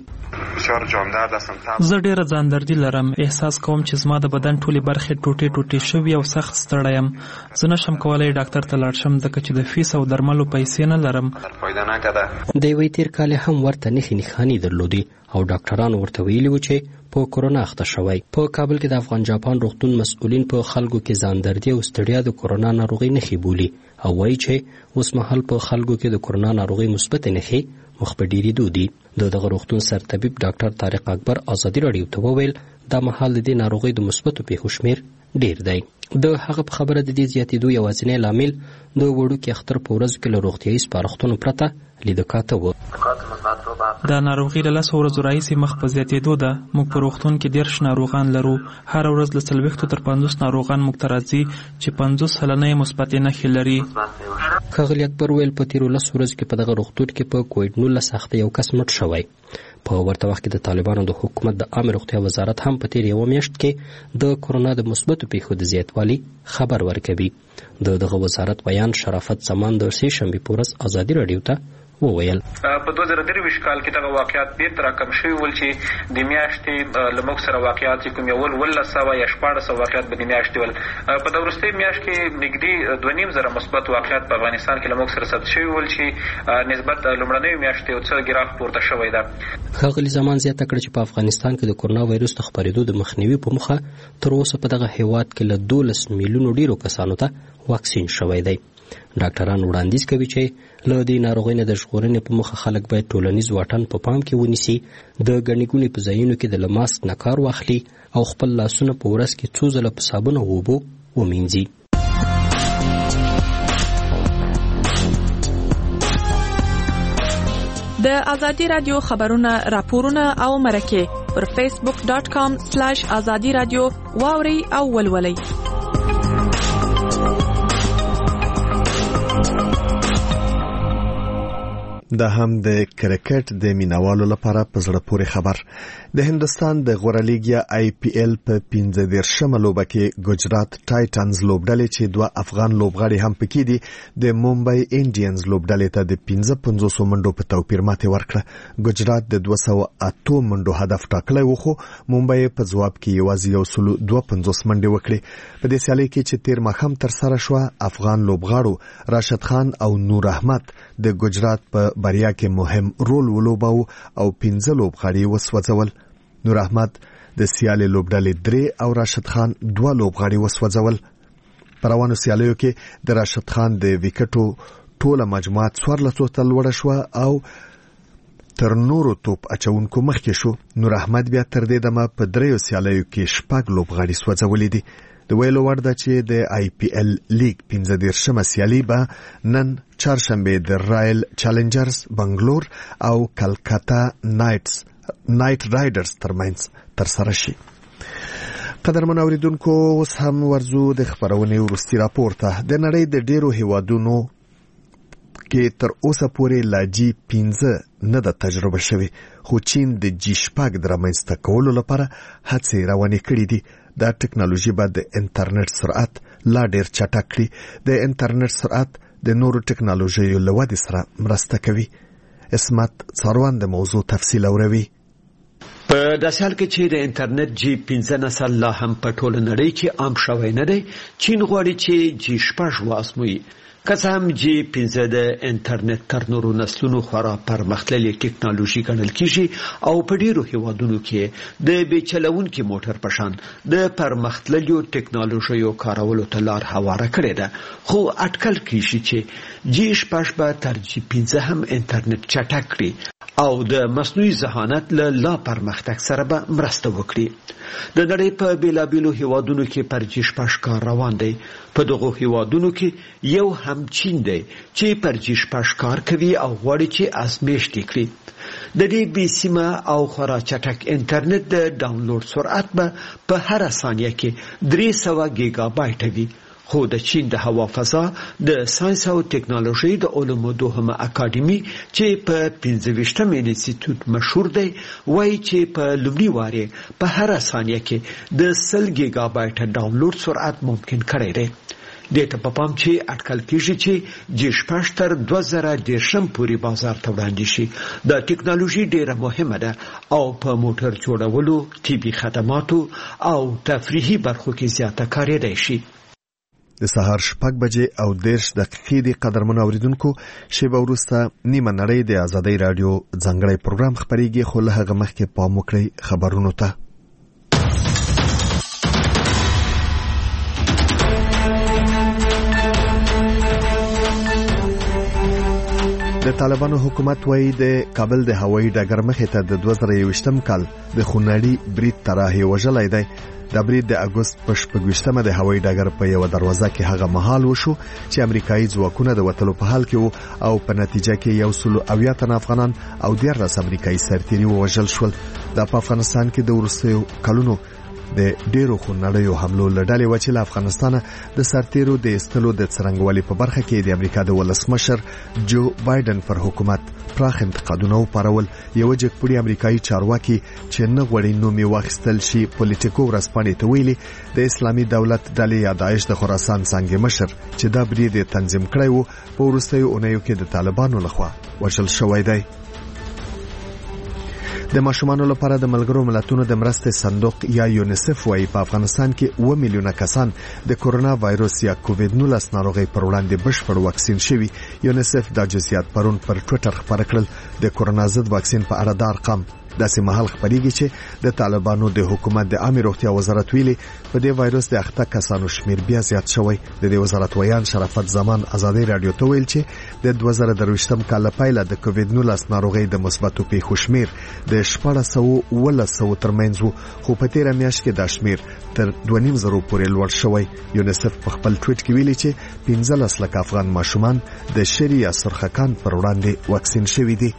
زه ډېره ځاندردي لرم. احساس کوم چې زما د بدن ټولې برخې ټوټې ټوټې شوي او سخت ستړی یم. زه نشم کولی ډاکټر ته لاړ شم ځکه چې د فیس او درملو پیسې نه لرم. د یوې تېر کال هم ورته نښې نښانې درلودې او ډاکټرانو ورته ویلي وو چې په کورونا اخته شوی. په کابل کې د افغان جاپان روغتون مسؤلین په خلکو کې ځاندردي او ستړیا د کورونا ناروغۍ نښې بولي او وایي چې اوس مهال په خلکو کې د کورونا ناروغۍ مثبت نښې مخ په ډېرېدو دي. د دغه روغتون سرطبیب ډاکټر طارق اکبر ازادي راډیو ته وویل دا مهال د دې ناروغۍ د مثبتو پیښو شمېر ډېر دی. د هغه په خبره د دې زیاتېدو یوازینی لامل د وړوکي اختر په ورځو کې له روغتیایي سپارښتنو پرته لیده کاته و. دا ناروغي له لسو ورځو راهیسې مخ په زیاتېدو ده. موږ په روغتون کې دېرش ناروغان لرو. هره ورځ له څلوېښتو تر پنځوس ناروغان موږ ته راځي چې پنځوس سلنه یې مثبتې نښې لري. ښاغلي اکبر ویل په تېرو لسو ورځو کې په دغه روغتون کې په کوویډ نولس اخته یو کس مړ شوی. په ورته وخت کې د طالبانو د حکومت د عامه روغتیا وزارت هم په تېر یوه میاشت کې د کورونا د مثبتو پیښو د زیاتوالي خبر ورکوي. د دغه وزارت بیان شرافت زمان د سې شنبې په ورځ ازادي راډیو ته وویل. په دوه زره درویشت کال کې دغه واقعیات بیرته راکم شوي ول چې د میاشتې له موږ سره واقعیات چې کوم یو ولس سوه یا شپاړس سوه واقعیات به د میاشتې ول. په د وروستۍ میاشت کې نږدې دوه نیم زره مثبت واقعیات په افغانستان کې له موږ سره ثبت شوي ول چې نسبت لومړنیو میاشتو یو څه ګراف پورته شوی ده. ښاغلي زمان زیاته کړه چې په افغانستان کې د کورونا وایرس د خپرېدو د مخنیوي په موخه تر اوسه په دغه هیواد کې له دولس میلیونو ډېرو کسانو ته واکسین شوی دی. ډاکټران وړاندیز کوي چې له دې ناروغۍ نه د ژغورنې په موخه خلک باید ټولنیز واټن په پام کې ونیسي، د ګڼې ګوڼې په ځایونو کې د ماسک نه کار واخلي او خپل لاسونه په ورځ کې څو ځله په صابون او اوبو ومینځي. د ازادي رادیو خبرونه، راپورونه او مرکې پر فیسبوک ډاٹ کام سلیش ازادي رادیو واوري او ولولئ. دا هم د کرکټ د مینوالو لپاره په زړه پورې خبر. د هندستان د غوره لیګ یا آی پی ایل په پنځه دېرشمه لوبه کې ګجرات ټایټنز لوبډلې چې دوه افغان لوبغاړي هم پکې دي د ممبئی انډینز لوبډلې ته د پنځه پنځوس منډو په توپیر ماتې ورکړه. ګجرات د دوه سوه اته منډو هدف ټاکلی و خو ممبئی په ځواب کې یوازې یو سلو دوه پنځوس منډې وکړې. په دې سیالۍ کې چې تیر ماښام ترسره شوه، افغان لوبغاړو راشد خان او نور احمد د ګجرات په بریا کې مهم رول ولوباو او پنځه لوبغاړي وسوځول. نور احمد د سیالي لوبډلې درې او راشد خان دوه لوبغاړي وسوځول. په روانو سیالیو کې د راشد خان د وکټو ټوله مجموعه څوارلسو ته لوړه شوه او تر نورو توپ اچونکو مخکې شو. نور احمد بیا تر دې دمه په دریو سیالیو کې شپږ لوبغاړي سوځولي دي. د ویلو وړ ده چې د آی پی ایل لیګ پنځه دېرشمه سیالي به نن چهارشنبه د رایل چالنجرز بنگلور او کلکتا نایټس نایټ رایډرز ترمنځ ترسره شي. قدرمن اوریدونکو، اوس هم ورزو د خبرونې وروستي راپور ته. د نړۍ د ډیرو هیوادونو کې تر اوسه پورې لا جی پنځه نه ده تجربه شوې، خو چین د جی شپږ د رامنځته کولو لپاره هڅې روانې کړې دي. دا ټکنالوژي به د انټرنیټ سرعت لا ډیر چټک کړي. د انټرنیټ سرعت د نورو ټکنالوژیو له ودې سره مرسته کوي. اسمت څاروان د موضوع تفصیل اوروي. په داسې حال کې چې د انټرنیټ جی پنځه نسل لا هم په ټوله نړۍ کې عام شوی نه دی، چین غواړي چې جی شپږ وازموي. که څه هم جی پنځه د انټرنیټ تر نورو نسلونو خورا پرمختللې ټکنالوژي ګڼل کیږي او په ډیرو هیوادونو کې د بې چلونکي موټر په شان د پرمختللو ټکنالوژیو کارولو ته لار هواره کړې ده. خو اټکل کیږي چې جی شپږ به تر جی پنځه هم انټرنیټ چټک کړي او د مصنوعي ذهانت له لا پرمختګ سره به مرسته وکړي. د نړۍ په بیلابیلو هیوادونو کې پر جی شپږ کار روان دی. په دغو هیوادونو کې یو هم چین دی چې پر جی شپږ کار کوي او غواړي چې ازمېښت یې کړي. د دې بې سیمه او خورا چټک انټرنیټ د ډاونلوډ سرعت به په هر ثانیه کې درې سوه ګیګا بایټ وي، خو د چین د هوا فضا د ساينس او ټکنالوژي د علومو دوهمه اکاډمي چې په پنځه ویشتم انسټیټیوټ مشهور دی وایي چې په لومړي واره په هر ثانیه کې د سل گیگا بایټ ډاونلوډ سرعت ممکن کړی دی. دته په پام چې اټکل کیږي چې جې شپږ تر دوه زره دیرشم پورې بازار ته وړاندې شي. د ټکنالوژي ډیره مهمه ده او په موټر جوړولو، طبي خدماتو او تفریحي برخو کې زیاته کارېدای شي. د سهار شپږ بجې او دیرش دقیقې د قدرمن اوریدونکو شیبه وروسته نیمه نړۍ د ازادۍ رادیو ځانګړی پروګرام خبريږي، خو له هغه مخکې پام وکړئ خبرونو ته. د طالبانو حکومت وایي د کابل د هوایي ډګر مخې ته د دوه زره یوویشتم کال د خونړي برید طرحې وژلی دی. د برید د اګوست په شپږویشتمه د هوایي ډګر په یو دروازه کې هغه مهال وشو چې امریکایي ځواکونه د وټلو په حال کې وو او په نتیجه کې یو سل اویا تن افغانان او دیارلس امریکایي سرتیري ووژل شول. د افغانستان کې د وروستیو کلونو د ډیرو خونړیو حملو لړلې و چې له افغانستانه د سرتیرو د استلو د څرنګوالي په برخه کې د امریکا د ولسمشر جو بایدن پر حکومت پراخ انتقادونه وپارول. یو جګپوړي امریکایي چارواکي چې نه غوړي نومي واخیستل شي پولیټیکو ورسپانې ته ویلي د اسلامي دولت ډلې یا داعش د خراسان څنګه مشر چې دا برید تنظیم کړی وو په وروستیو اونیو کې د طالبانو لخوا وژل شوی دی. د ماشومانو لپاره د ملګرو ملتونو د مرستې صندوق یا یونیسف وايي په افغانستان کې اوه میلیونه کسان د کورونا وایروس یا کووډ نولس ناروغي پر وړاندې بشپړ واکسین شوي. یونیسف د جزئیات پرون پر ټوئیټر خبر کړل. د کورونا ضد واکسین په اړه د ارقام داسې محل خبريږي چې د طالبانو د حکومت د عامه روغتیا وزارت ویلي په دې وایروس د اخته کسانو شمیر بیا زیات شوی. د دې وزارت ویان شرافت زمان ازادي رادیو ته ویل چې د دوه زره درویشتم کال پایله د کووډ نولس ناروغي د مثبتو پیښو شمیر د شپږ سوه ولس سوه ترمنځ وو، خو په تیر میاشت کې دا شمیر تر دوه نیم زره پورې لوړ شوی. یونیسف په خپل ټویټ کې ویلي چې پنځلس لک افغان ماشومان د شری یا سرخکان پر وړاندې واکسین شوي دي.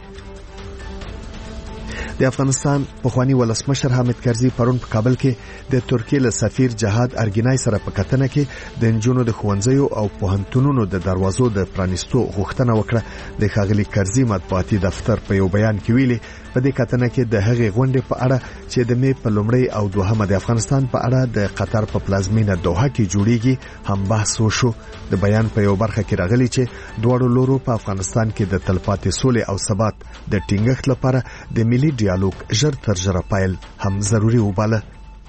د افغانستان پخوانی ولسمشر حامد کرزي پرون په کابل کې د ترکیه له سفیر جهاد ارګینای سره په کتنه کې د انجونو د خوندزیو او پوهنتونونو د دروازو د پرانیستو غوښتنه وکړه. د ښاغلي کرزي مطبوعاتي دفتر په یو بیان کې ویلي په دې کتنه کې د هغې غونډې په اړه چې د مې په لومړی او دوهمه د افغانستان په اړه د قطر په پلازمینه دوحه کې جوړیږي هم بحث وشو. د بیان په یو برخه کې راغلی چې دواړو لورو په افغانستان کې د تلپاتې سولې او ثبات د ټینګښت لپاره د ملي ډیالوګ ژر تر ژره پایل هم ضروری وباله.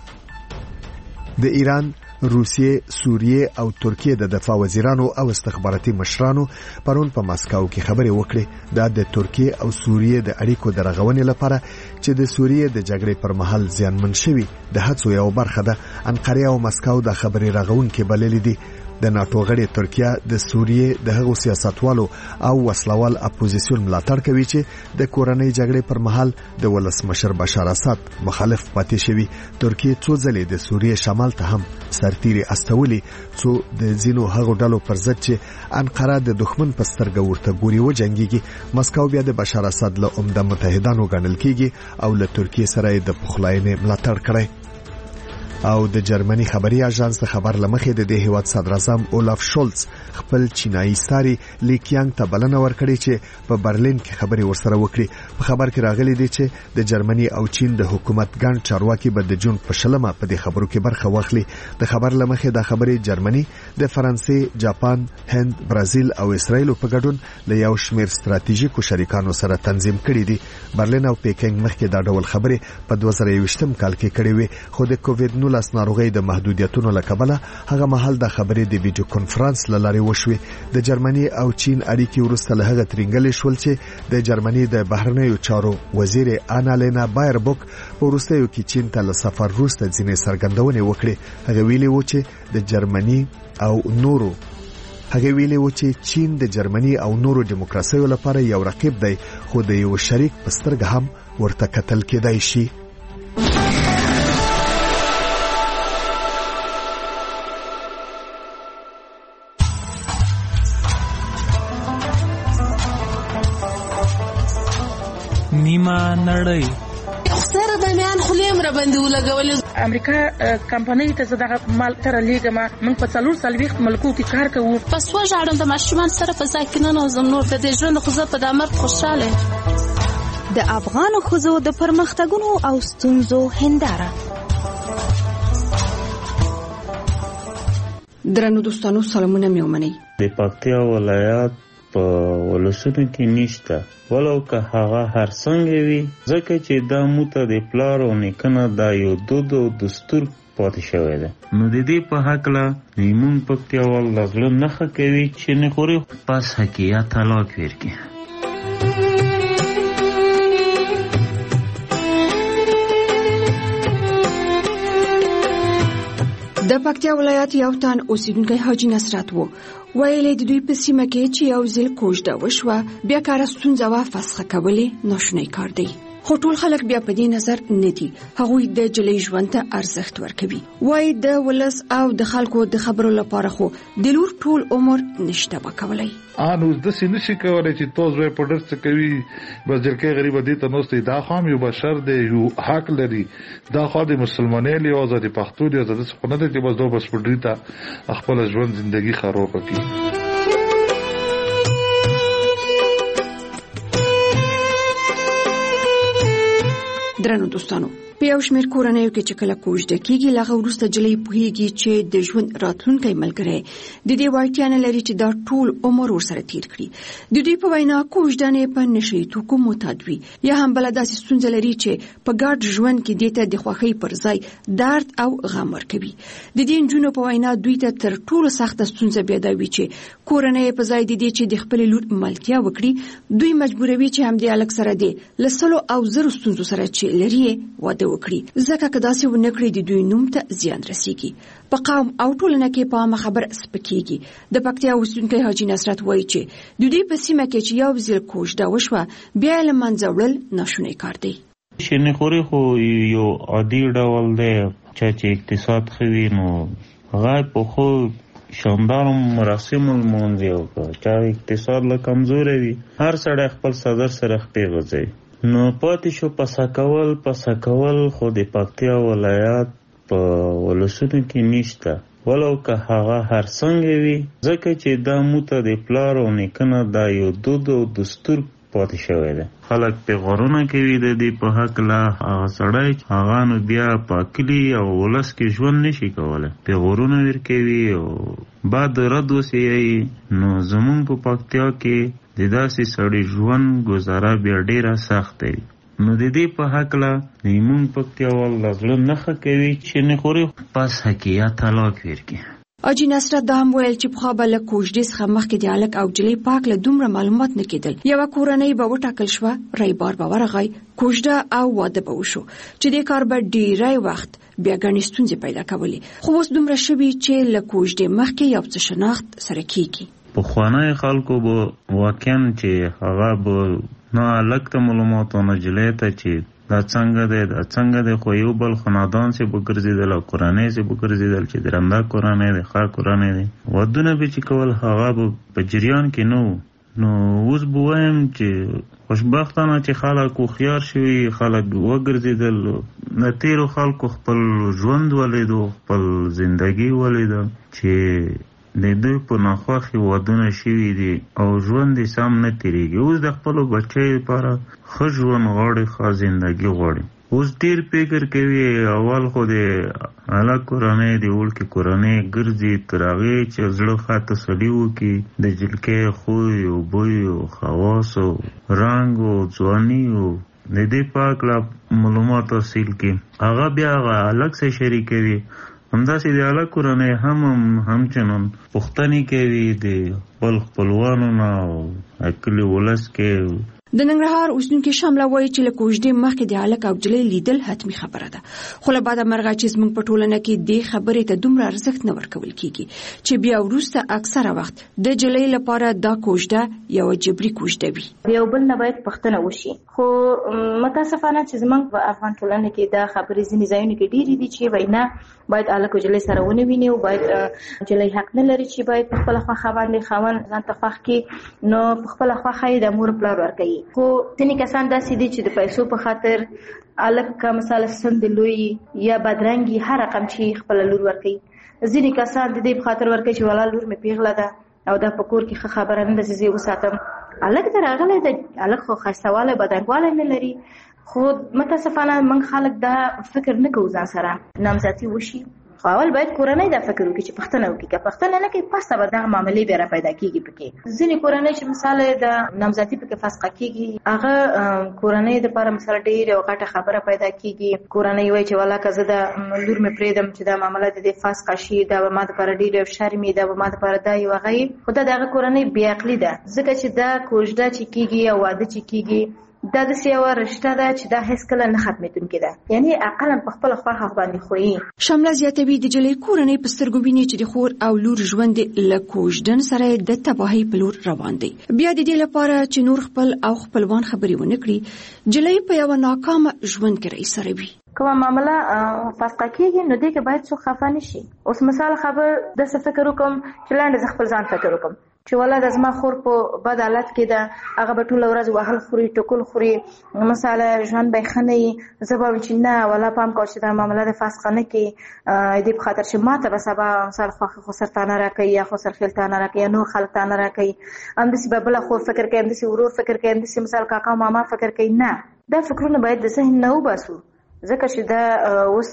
د ایران، روسیې، سوریې او ترکیې د دفاع وزیرانو او استخباراتي مشرانو پرون په ماسکو کې خبرې وکړې. دا د ترکیې او سوریې د اړیکو د رغونې لپاره چې د سوریې د جګړې پر مهال زیانمن شوي د هڅو یو برخه ده. انقره او ماسکو د خبرې رغونکې بللې دي. د ناتو غړي ترکیه د سوریې د هغو سیاستوالو او وسلوال اپوزیسیون ملاتړ کوي چې د کورنۍ جګړې پر مهال د ولسمشر بشار اسد مخالف پاتې شوی. ترکیه څو ځلې د سوریې شمال ته هم سرتیري استولي څو د ځینو هغو ډلو پر ضد چې انقره د دښمن په سترګه ورته ګوري و جنگيږي. مسکو بیا د بشار اسد له عمده متحدانو ګڼل کیږي او له ترکیه سره د پخلاینې ملاتړ کوي. او د جرمني خبري اژانس د خبر لمخې د دې هیواد صدر اعظم اولاف شولز خپل چینایي ساري لیکیانګ ته بلنه ورکړې چې په برلین کې خبري ورسره وکړي. په خبر کې راغلي دي چې د جرمني او چین د حکومت ګڼ چارواکي به د جون په شلمه په دې خبرو کې برخه واخلي. د خبر لمخې د خبري جرمني د فرانسې، جاپان، هند، برازیل او اسرایل په ګډون له یو شمېر ستراتیژیکو شریکانو سره تنظیم کړي دي. برلین او پیکینګ مخکې دا ډول خبري په دوه زره یوویشتم کال کې کړې وي، خو د کووډ نولس ناروغي د محدودیتونو لکبله هغه مهال د خبرې د ویډیو کانفرنس لاري وشوي. د جرمني او چین اړیکې ورسته له هغه ترنګلې شول چې د جرمني د بهرنیو چارو وزیر آنالینا بایربوک په وروستیو کې چین ته له سفر وروسته ځینې څرګندونې وکړې. هغه ویلي و چې د جرمني او نورو هغه ویلي و چې چین د جرمني او نورو دیموکراسیو لپاره یو رقیب دی، خو د یو شریک په سترګه هم ورته کتل کېدای شي. نیمه نړۍ سره د میان خلیم را باندې ولګول. امریکا کمپنۍ ته زداغه مال تر لیګما موږ په څلور سلويخت ملکو کې کار کوو. پس وژاړم د ماشومان سره په ځای کې نه نوزم نور د دې ژوند خو زه په دامر خوشاله. د افغان ښځو د پرمختګونو او ستونزو هنداره. درنو دوستانو سلامونه مې ومنئ. د پکتیا ولایت په ولسونو کې نشته ولو که هغه هر څنګه وي ځکه چې دا موته د پلار او نیکنه دا یو دود او دستور پاتې شوی دی. نو د دې په هکله زموږ پکتیاوال له زړه نښه کوي چې نه خوري پس حقیقت طلاق ورکړي. د پکتیا ولایت یو تن اوسیدونکی حاجی نصرت وو ویلې د دوی په سیمه کې چې یو ځل کوژده وشوه بیا کار ستونزه وا فسخه کولې ناشونی کار دی. خو ټول خلک بیا په دې نظر نه دي. هغوی د جلې ژوند ته ارزښت ورکوي. وایي د ولس او د خلکو د خبرو لپاره خو د لور ټول عمر نشته وکولای. ان اوس د سینې شي کولای چې توز وې په ډر څه کوي بس جلکې غریب دي ته نوستي دا خام یو بشر دی یو حق لري. دا خو د مسلمانۍ له آزادي پښتو دی آزاد څه نه دی چې بس دوه بس پډری ته خپل ژوند ژوندۍ خراب کړي. درنو دوستانو په یو شمېر کورنیو کې چې کله کوژده کېږي له هغه وروسته جلۍ پوهېږي چې د ژوند راتلونکی ملګری د دې وړتیا نه لري چې دا ټول عمر ورسره تیر کړي. د دوی په وینا کوژدنې په نشهیي توکو معتاد وي یا هم بله داسې ستونزه لري چې په ګډ ژوند کې دې ته د خوښۍ پر ځای درد او غم ورکوي. د دې نجونو په وینا دوی ته تر ټولو سخته ستونزه بیا دا وي چې کورنۍ په ځای د دې چې د خپلې لور ملتیا وکړي دوی مجبوروي چې همدې هلک سره دې له سلو او زرو ستونزو سره چې لري واده وکړي ځکه که داسې ونه کړي د دوی نوم ته زیان رسیږي. په قوم او ټولنه کې په عامه خبر سپکېږي. د پکتیا اوسیدونکی حاجي نصرت وایي چې د دوی په سیمه کې چې یو ځل کوژده وشوه بیا یې له منځه وړل ناشونی کار دی. شینخوري خو یو عادي ډول دی چې اقتصاد ښه وي نو هغه په خو شاندار مراسم المنځ یو چې اقتصاد له کمزوری وي هر سړی خپل صدر سره خپې غځوي. نو پاتې شو پسا کول پسا کول خو د پکتیا ولایت په ولسونو کې نشته ولو که هغه هر څنګه وي ځکه چې دا موته د پلار او نیکنه دا یو دود او دستور پاتې شوی دی. خلک په غرونه کوي د دې په هکله هغه سړی هغه نو بیا په کلي او ولس کې ژوند نشي کولی په غرونه ورکوي او بعد رد وسیږي. نو زمونږ په پکتیا کې د داسې سړي ژوند گزاره بیا ډیره سخت دی. نو د دې په هکله زمونږ پکتیاوال له زړه نښه کوي چې نه خوري پس حقیقت طلاق ورکړي. حاجي نصرت دا هم ویل چې پخوا به له کوژدې څخه مخکې د هلک او جلۍ پاک له دومره معلومات نه کېدل. یوه کورنۍ به وټاکل شوه رایبار به ورغی کوژده او واده به وشو چې دې کار به ډیری وخت بیا ګڼې ستونزې پیدا کولې. خو اوس دومره شوي چې له کوژدې مخکې یو څه شناخت سره کېږي. پخوانی خلکو به واقعا چې هغه به نه هلک ته معلومات او نه جلۍ ته چې دا څنګه دی دا څنګه دی خو یو بل خاندان سې به ګرځېدل او کورنۍ سې به ګرځېدل چې د رمدا کورنۍ دی ښه کورنۍ دی ودونه به چې کول هغه به په جریان کې نه و. نو اوس به وایم چې خوشبختانه چې خلک هوښیار شوي خلک وګرځېدل د تېرو خلکو خپل ژوند ولیدو خپل زندګي ولیده چې د دوی په ناخوښې ودونه شوي دي او ژوند یې سم نه تېرېږي. اوس د خپلو بچیو لپاره ښه ژوند غواړي ښه زندګي غواړي. اوس ډېر فکر کوي اول خو د هلک کورنۍ د وړکې کورنۍ ګرځي تر هغې چې زړه ښه تسلي وکړي د جلکۍ خوی او بوی او خواص او رنګ او ځواني او د دې په هکله معلومات حاصل کړي. هغه بیا هغه هلک سره شریکوي همداسې د هلک کورنۍ هم همچنان پوښتنې کوي د خپل خپلوانو نه او کلي ولس کې. د ننګرهار اوسیدونکي شامله وایي چې له کوژدې مخکې د هلک او جلۍ لیدل حتمي خبره ده خو له بعده مرغه چې زموږ په ټولنه کې دې خبرې ته دومره ارزښت نه ورکول کېږي چې بیا وروسته اکثره وخت د جلۍ لپاره دا کوژده یوه جبري کوژده وي. یو بل نه باید پوښتنه وشي خو متاسفانه چې زموږ په افغان ټولنه کې دا خبرې ځینې ځایونو کې ډېرې دي چې وایي نه باید هلک او جلۍ سره ونه ویني او باید جلۍ حق نه لري چې باید په خپله خوښه باندې خاوند ځان ته خوښ کړي نو په خپله خوښه یې د مور پلار ورکوي. کیږي. خو ځینې کسان داسې دي چې د پیسو په خاطر الک کا مثلا سند لوی یا بدرنګي هر رقم چې خپل لور ورکي. ځینې کسان د دې په خاطر ورکي چې ولا لور مې پیغله ده او د پکور کې خبره نه ده چې وساتم. الک دراغله د الک خو خاصواله بدنګواله نه لري. خو متاسفانه من خلک دا فکر نه کوي ځان سره نامزدي وشي. خو اول باید کورنۍ دا فکر وکړي چې پښتنه وکړي، که پښتنه نه کوي پس به دغه معاملې بیا را پیدا کیږي. پکې ځینې کورنۍ چې مثال د نامزدي پکې فسخه کیږي، هغه کورنۍ د لپاره مثلا ډېر یو غټه خبره پیدا کیږي. کورنۍ وایي چې والا که زه د لور مې پرېږدم چې دا معامله د دې فسخه شي، دا به ما دپاره ډېر یو شرم وي، دا به ما دپاره دا یو هغه وي. خو دا د هغه کورنۍ بې عقلي ده، ځکه چې دا کوژده چې کیږي او واده چې کیږي دا د سیاوه رشته ده چې دا هیڅ کله نه ختمېدونکې ده، یعنی عقلا په خپله خوښه باندې خوړي. شمله زیاتوي د جلۍ کورنۍ په سترګو ویني چې د خور او لور ژوند له کوژدن سره د تباهۍ په لور روان دی. بیا د دې لپاره چې نور خپل او خپلوان خبرې ونه کړي، جلۍ په یوه ناکامه ژوند کې رایسروي. کومه معامله فسخه کیږي نو دې کې باید څوک خفه نه شي. اوس مثال خبر داسې فکر وکړم چې لاندې زه خپل ځان فکر وکړم چې والا د زما خور په بد حالت کې ده، هغه به ټوله ورځ وهل خوري ټکول خوري، مثلا ژوند به یې ښه نه وي. زه به وایم چې نه والا پام کوه چې دا معامله د فسخه نه کړي، دې په خاطر چې ما ته به سبا مثال خوښه خسر تانه راکوي یا خسر خیل تانه راکوي یا نور خلک تانه راکوي. همداسې به بله خور فکر کوي، همداسې ورور فکر کوي، همداسې مثال کاکا ماما فکر کوي. نه، دا فکرونه باید د ذهن نه وباسو، ځکه چې دا اوس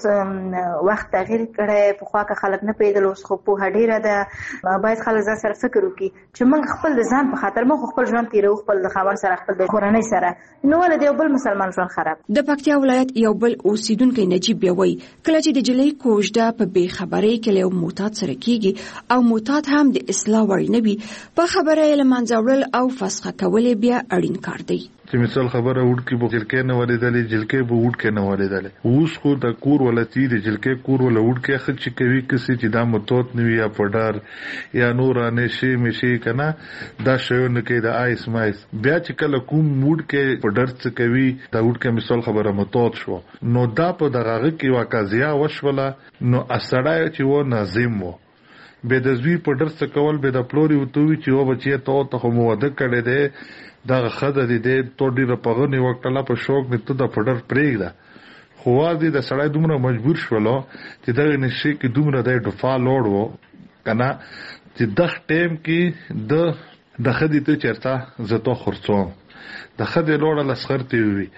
وخت تغییر کړی. پخوا که خلک نه پوهېدل، اوس خو پوهه ډېره ده. باید خلک ځان سره فکر وکړي چې موږ خپل د ځان په خاطر موږ خپل ژوند تېروو، خپل د خاوند سره، خپل د کورنۍ سره، نو ولې د یو بل مسلمان ژوند خراب. د پکتیا ولایت یو بل اوسیدونکی نجیب بیا وایي کله چې د جلۍ کوژده په بې خبرۍ کې له یو معتاد سره کیږي او معتاد هم د اصلاح وړ نه وي، په خبره یې له منځه وړل او فسخه کول یې بیا اړین کار دی. چې مثال خبره وډکی بو جلکې نه ولیدلې، جلکې بو وډکې نه ولیدلې. اوس خو د کور ولتی د جلکې کور ول وډکې خچ کوي کسي چې دا متوت نوي یا پډار یا نور نه شي مشي کنه دا شیو نه کې د آیس مایس. بیا چې کله کوم وډکې پډر څه کوي دا وډکې مثال خبره متوت شو، نو دا په دغه کې واقعیا وشوله. نو اسړای چې و ناظم وو به د زوی پډر څه کول، به د پلوري وتوي چې و بچي ته ته مو وده کړي دي دا خدای دې ته ډیره پغنی وکړه په شوق نه ته د پډر پرېږده. خو دې د سړی دومره مجبور شولو چې دغه نشي کې دومره د ډفا لوړ وو کنه چې د ټیم کې د د خدي ته چرته زته خرڅوم د خدي لوړه لسخرتي وي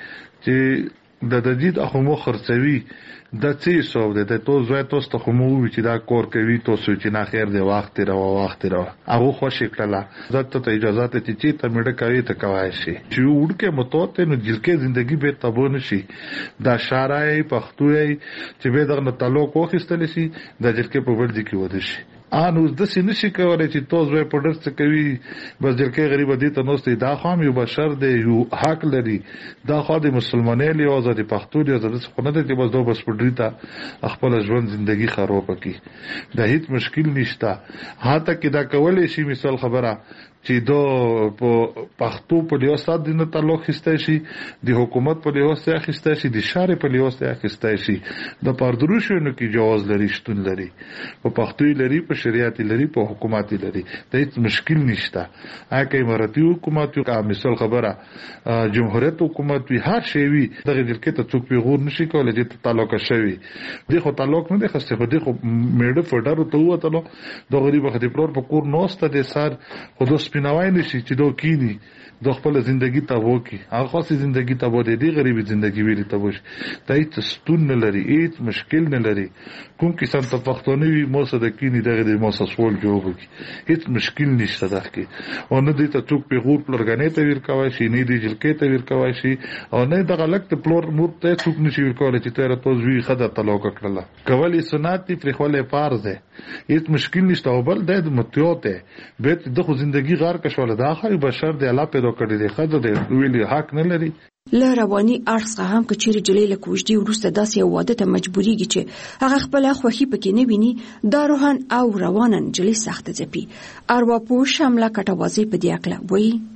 چې د دجید اخمو خرڅوي د څه سو د تو زوی توست خمو وی چې دا کور کوي تو سوچ نه خیر دی وخت را وخت را هغه خوشی کړه زته ته اجازه ته چې ته مړه کوي ته کوي شي چې وډکه متوته نو جلکه ژوندۍ به تبو نشي. دا شارای پښتوي چې به دغه تعلق وخستل شي د جلکه په ورځ کې ود شي. ان اوس د سینې شي کولای چې توز به پډر څه کوي بس جلکه غریب دي ته نوستي دا خام یو بشر دی یو حق لري. دا خو د مسلمانۍ له آزادي پښتو دی آزادي څخه نه دی بس دو بس پډری ته خپل ژوند ژوندۍ خراب کړي. دا هیڅ مشکل نشته. هاته کې دا کولای شي مثال خبره چې دو په پښتو په لیو سات دینه تعلق خسته شي، د حکومت په لیو سره خسته شي، د شارع په لیو سره خسته شي. د پردروشونو کې جواز لري، شتون لري، په پښتو لري، په شریعت لري، په حکومت لري. د هیڅ مشکل نشته. هغه اماراتي حکومت او مثال خبره جمهوریت حکومت وی هر شی وی دغه دلکې ته څوک پیغور نشي کولای چې تعلق شوی. دغه تعلق نه دی خسته، خو دغه میډه فډر ته وته د غریب خدي پلور په کور نوسته د سر خود سپیناوی نشي چې دو کینی د خپل ژوندۍ ته وکی هغه خاصه ژوندۍ ته بده دی غریبي ژوندۍ ویل ته وش ته هیڅ ستون نه لري، هیڅ مشکل نه لري. کوم کسان ته پښتوني وي موسه د کینی دغه د موسه سوال جواب کی هیڅ مشکل نشته دغه او نه دي ته څوک پیغور پلورګنې ته ور کوي شي، نه دي جلکې ته ور کوي شي، او نه دغه لکت پلور مور ته څوک نشي ور کولای چې تیر ته زوی خدای تعلق کړل کولی سنت دی پر خپل فرض ده. هیڅ مشکل نشته. او بل د متیوته به د خو ژوندۍ غار کښول د اخر بشر دی الله پیدا کړی دی خدای دی ویلي حق نه لري. له رواني اړخ هم کچېر جلې له کوژدي ورسته داسې یو واده ته مجبورېږي چې هغه خپل خوښي پکې نه ویني، دا روحان او روانن جلې سخت ځپي. ارواپوه شمله کټوازي په دې اړه وایي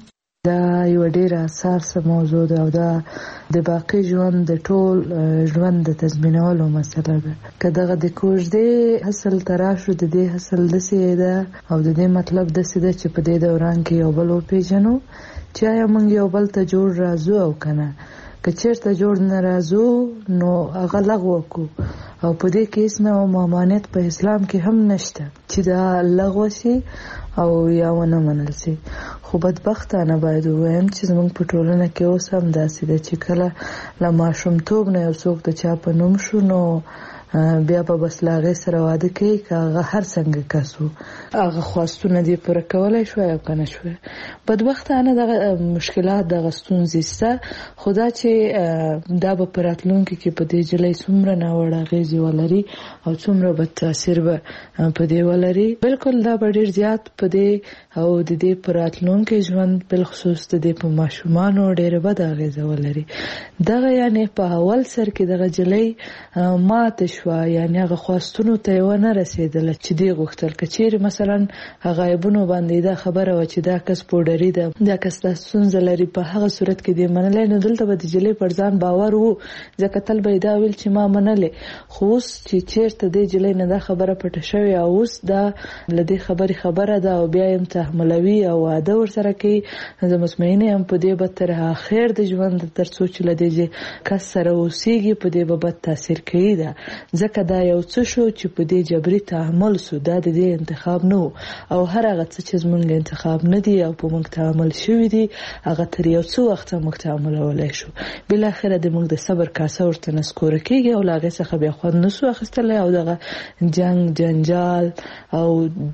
دا یو ډیره حساسه موضوع ده او دا د باقی ژوند د ټول ژوند د تضمینولو مسله ده. که دغه د کوژدې حاصل تراشو د دې حاصل دسې ده او د دې مطلب دسې ده چې په دې دوران کې یو بل وپېژنو چې آیا موږ یو بل ته جوړ راځو او کنه. که چیرته جوړ نه راځو نو هغه لغوه کو او په دې کې هیڅ نه ممانعت په اسلام کې هم نشته چې دا لغوه شي او یا ونه منل شي. خو بدبختانه باید ووایم چې زموږ په ټولنه کې اوس هم داسې ده چې کله له ماشومتوب نه یو څوک د چا په نوم شو نو بیا په بس لاغې سره واده کوي که هغه هر څنګه کسو هغه خواستونه دې پوره کولی شوی او که نه شوی. بدبختانه دغه مشکلات دغه ستونزې شته، خو دا چې دا به په راتلونکي کې په دې جلۍ څومره ناوړه اغېزې ولري او څومره بد تاثیر به په دې ولري، بلکل دا به ډېر زیات په دې او د دې په راتلونکي ژوند بالخصوص د دې په ماشومانو ډېره بده اغېزه ولري. دغه یعنې په اول سر کې دغه جلۍ ماته شوه، یعنې هغه خواستونو ته یې ونه رسېدله چې دې غوښتل. که چیرې مثلا هغه عیبونو باندې دا خبره وه چې دا کس پوډري ده، دا کس دا ستونزه لري، په هغه صورت کې دې منلی نو دلته به د جلۍ پر ځان باور وو، ځکه تل به یې دا ویل چې ما منلې. خو اوس چې چیرته دې جلۍ نه دا خبره پټه شوې او اوس دا له دې خبرې خبره ده او بیا یې تحملوي او واده ورسره کوي، زه مطمئنه یم په دې به تر اخر د ژوند تر څو چې له دې کس سره اوسېږي په دې به بد تاثیر کوي. ده ځکه دا یو څه شو چې په دې جبري تحمل سو، دا د دې انتخاب نه و او هر هغه څه چې زمونږ انتخاب نه دي او په موږ تعامل شوي دي هغه تر یو څه وخته موږ تعاملولی شو. بالاخره د موږ د صبر کاسه ورته نسکوره کېږي او له هغې څخه بیا خوند نه سو اخیستلی او دغه جنګ جنجال او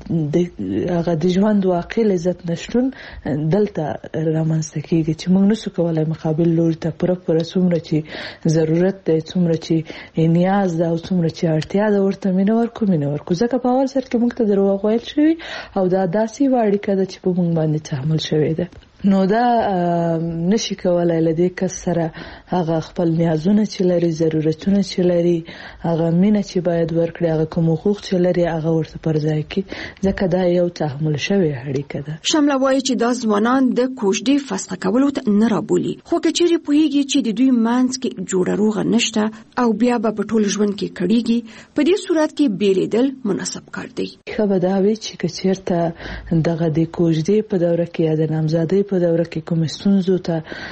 هغه د ژوند واقع لذت نشتون دلته رامنځته کېږي چې موږ نسو کولی مقابل لوري ته پوره پوره څومره چې ضرورت دی، څومره چې نیاز ده او څومره چې اړتیا ده ورته مینه ورکو مینه ورکو ځکه په اول سر کې موږ ته دروغ ویل شوي او دا داسې یوه اړیکه ده چې په موږ باندې تحمل شوې ده. نو دا نشي کولای له دې کس سره هغه خپل نیازونه چې لري، ضرورتونه چې لري، هغه مینه چې باید ورکړي، هغه کوم حقوق چې لري هغه ورته پر ځای کړي، ځکه دا یو تحمل شوې اړیکه ده. شمله وایي چې دا ځوانان د کوژدې فسخه کولو ته نه رابولي، خو که چیرې پوهیږي چې د دوی منځ کې جوړه روغه نشته او بیا به په ټول ژوند کې کړيږي، په دې صورت کې بیلیدل مناسب کار دی. ښه به دا وي چې که چیرته دغه د کوژدې په دوره کې یا د نامزادۍ په دوره کې کوم ستونزو ته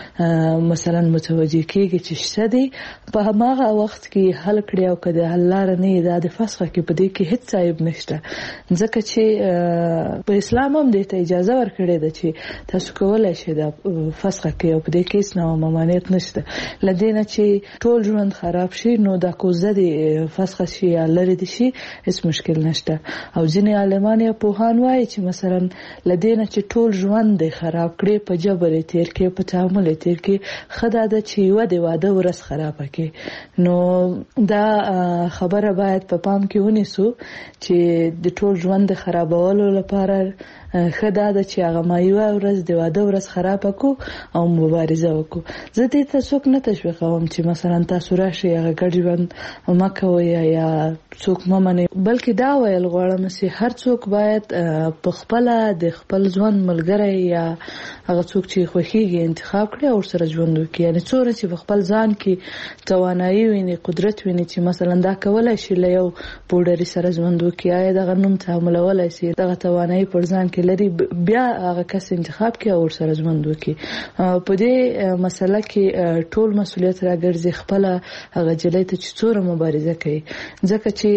مثلا متوجه کېږي چې شته دي په هماغه وخت کې حل کړي او که د حل لاره نه وي دا د فسخه کې په دې کې هیڅ عیب نشته، ځکه چې په اسلام هم دې ته اجازه ورکړې ده چې تاسو کولی شئ دا فسخه کوي او په دې کې هیڅ ډول ممانعت نشته. له دې نه چې ټول ژوند خراب شي نو دا کوزه دې فسخه شي یا لرې دي شي هیڅ مشکل نشته. او ځینې عالمان یا پوهان وایي چې مثلا له دې نه چې ټول ژوند دې خراب کړي په جبر تیر کې په تعامل تیر کې خدا د چې و د واده ورس خراب کې، نو دا خبره باید په پام کې ونیسو چې د ټول ژوند خرابولو لپاره خدا د چې هغه مایوه ورځ د واده ورځ خراب کو او مبارزه وکړو. زه دې ته څوک نه تشویقوم چې مثلا تاسو راشئ هغه ګډ ژوند مکوئ یا څوک ممنه، بلکې دا ویل غواړم چې هر څوک باید په خپل د خپل ژوند ملګری یا هغه څوک چې خوښیږي انتخاب کړي او سره ژوند وکړي. یعنی څوره چې په خپل ځان کې توانایي ویني، قدرت ویني چې مثلا دا کولای شي له یو پوډري سره ژوند وکړي، یا دغه نوم تعاملولای شي، دغه توانایي پر ځان کې لري، بیا هغه کس انتخاب کړي او سره ژوند وکړي. په دې مسله کې ټول مسؤلیت راګرځي خپل هغه جلۍ ته چې څوره مبارزه کوي، ځکه چې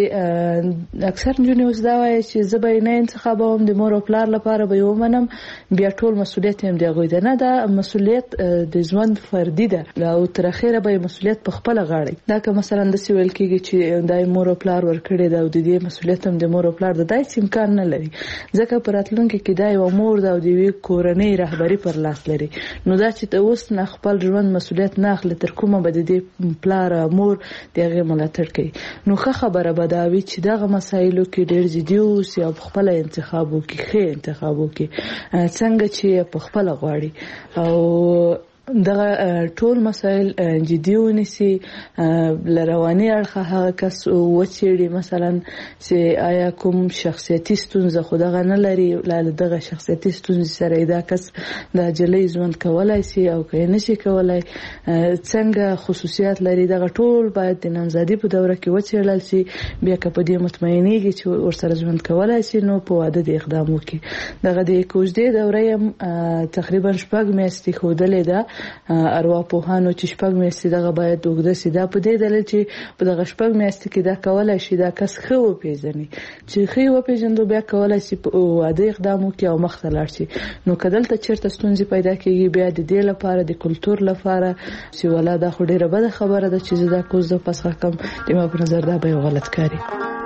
اکثر نجونې اوس دا وایي چې زه به نه انتخابوم د مور او پلار لپاره به یې ومنم بیا ټول مسؤلیت هم د هغوی ده. نه، دا مسؤلیت د ژوند فردي ده او تر اخره به مسؤلیت په خپله غاړه. دا که مثلا داسې ویل کېږي چې دا مور او پلار ورکړی ده او د دې مسؤلیت هم د مور او پلار ده، دا هېڅ امکان نه لري، ځکه په راتلونکي کې دا یوه مور ده او د یوې کورنۍ رهبري پر لاس لري. نو دا چې ته اوس نه خپل ژوند مسؤلیت نه اخلي تر کومه به د دې پلار مور د هغې ملاتړ کوي. نو ښه خبره به دا وي چې دغه مسایلو کې ډېر جدي اوسي او خپله انتخاب وکړي، ښه انتخاب وکړي څنګه چې په خپله غواړي. او دغه ټول مسایل جدي ونیسي، لرواني اړخه هغه کس وچېړي مثلا چې آیا کوم شخصیتي ستونزه خو دغه نه لري، لاله دغه شخصیتي ستونزې سره دا کس د جلۍ ژوند کولای شي او که نشي کولای، څنګه خصوصیات لري، دغه ټول باید د نامزادي په دوره کې وڅېړل شي. بیا که په دې مطمئنېږي چې ورسره ژوند کولای شي نو په واده د اقدام وکړي. دغه د کوژدې دوره یې تقریبا شپږ میاشتې ښودلې ده ارواپوهانو چې شپږ میاشتې دغه باید اوږده شي. دا په دې دلیل چې په دغه شپږ میاشتې کې دا کولای شي دا کس ښه وپېژني، چې ښه یې وپېژندو بیا کولای شي په واده اقدام وکړي او مخ ته لاړ شي. نو که دلته چېرته ستونزې پیدا کېږي بیا د دې لپاره د کلتور لپاره چې ولا دا خو ډېره بده خبره ده چې زه دا کوزده فسخه کړم، د ما په نظر دا به یو غلط کاري.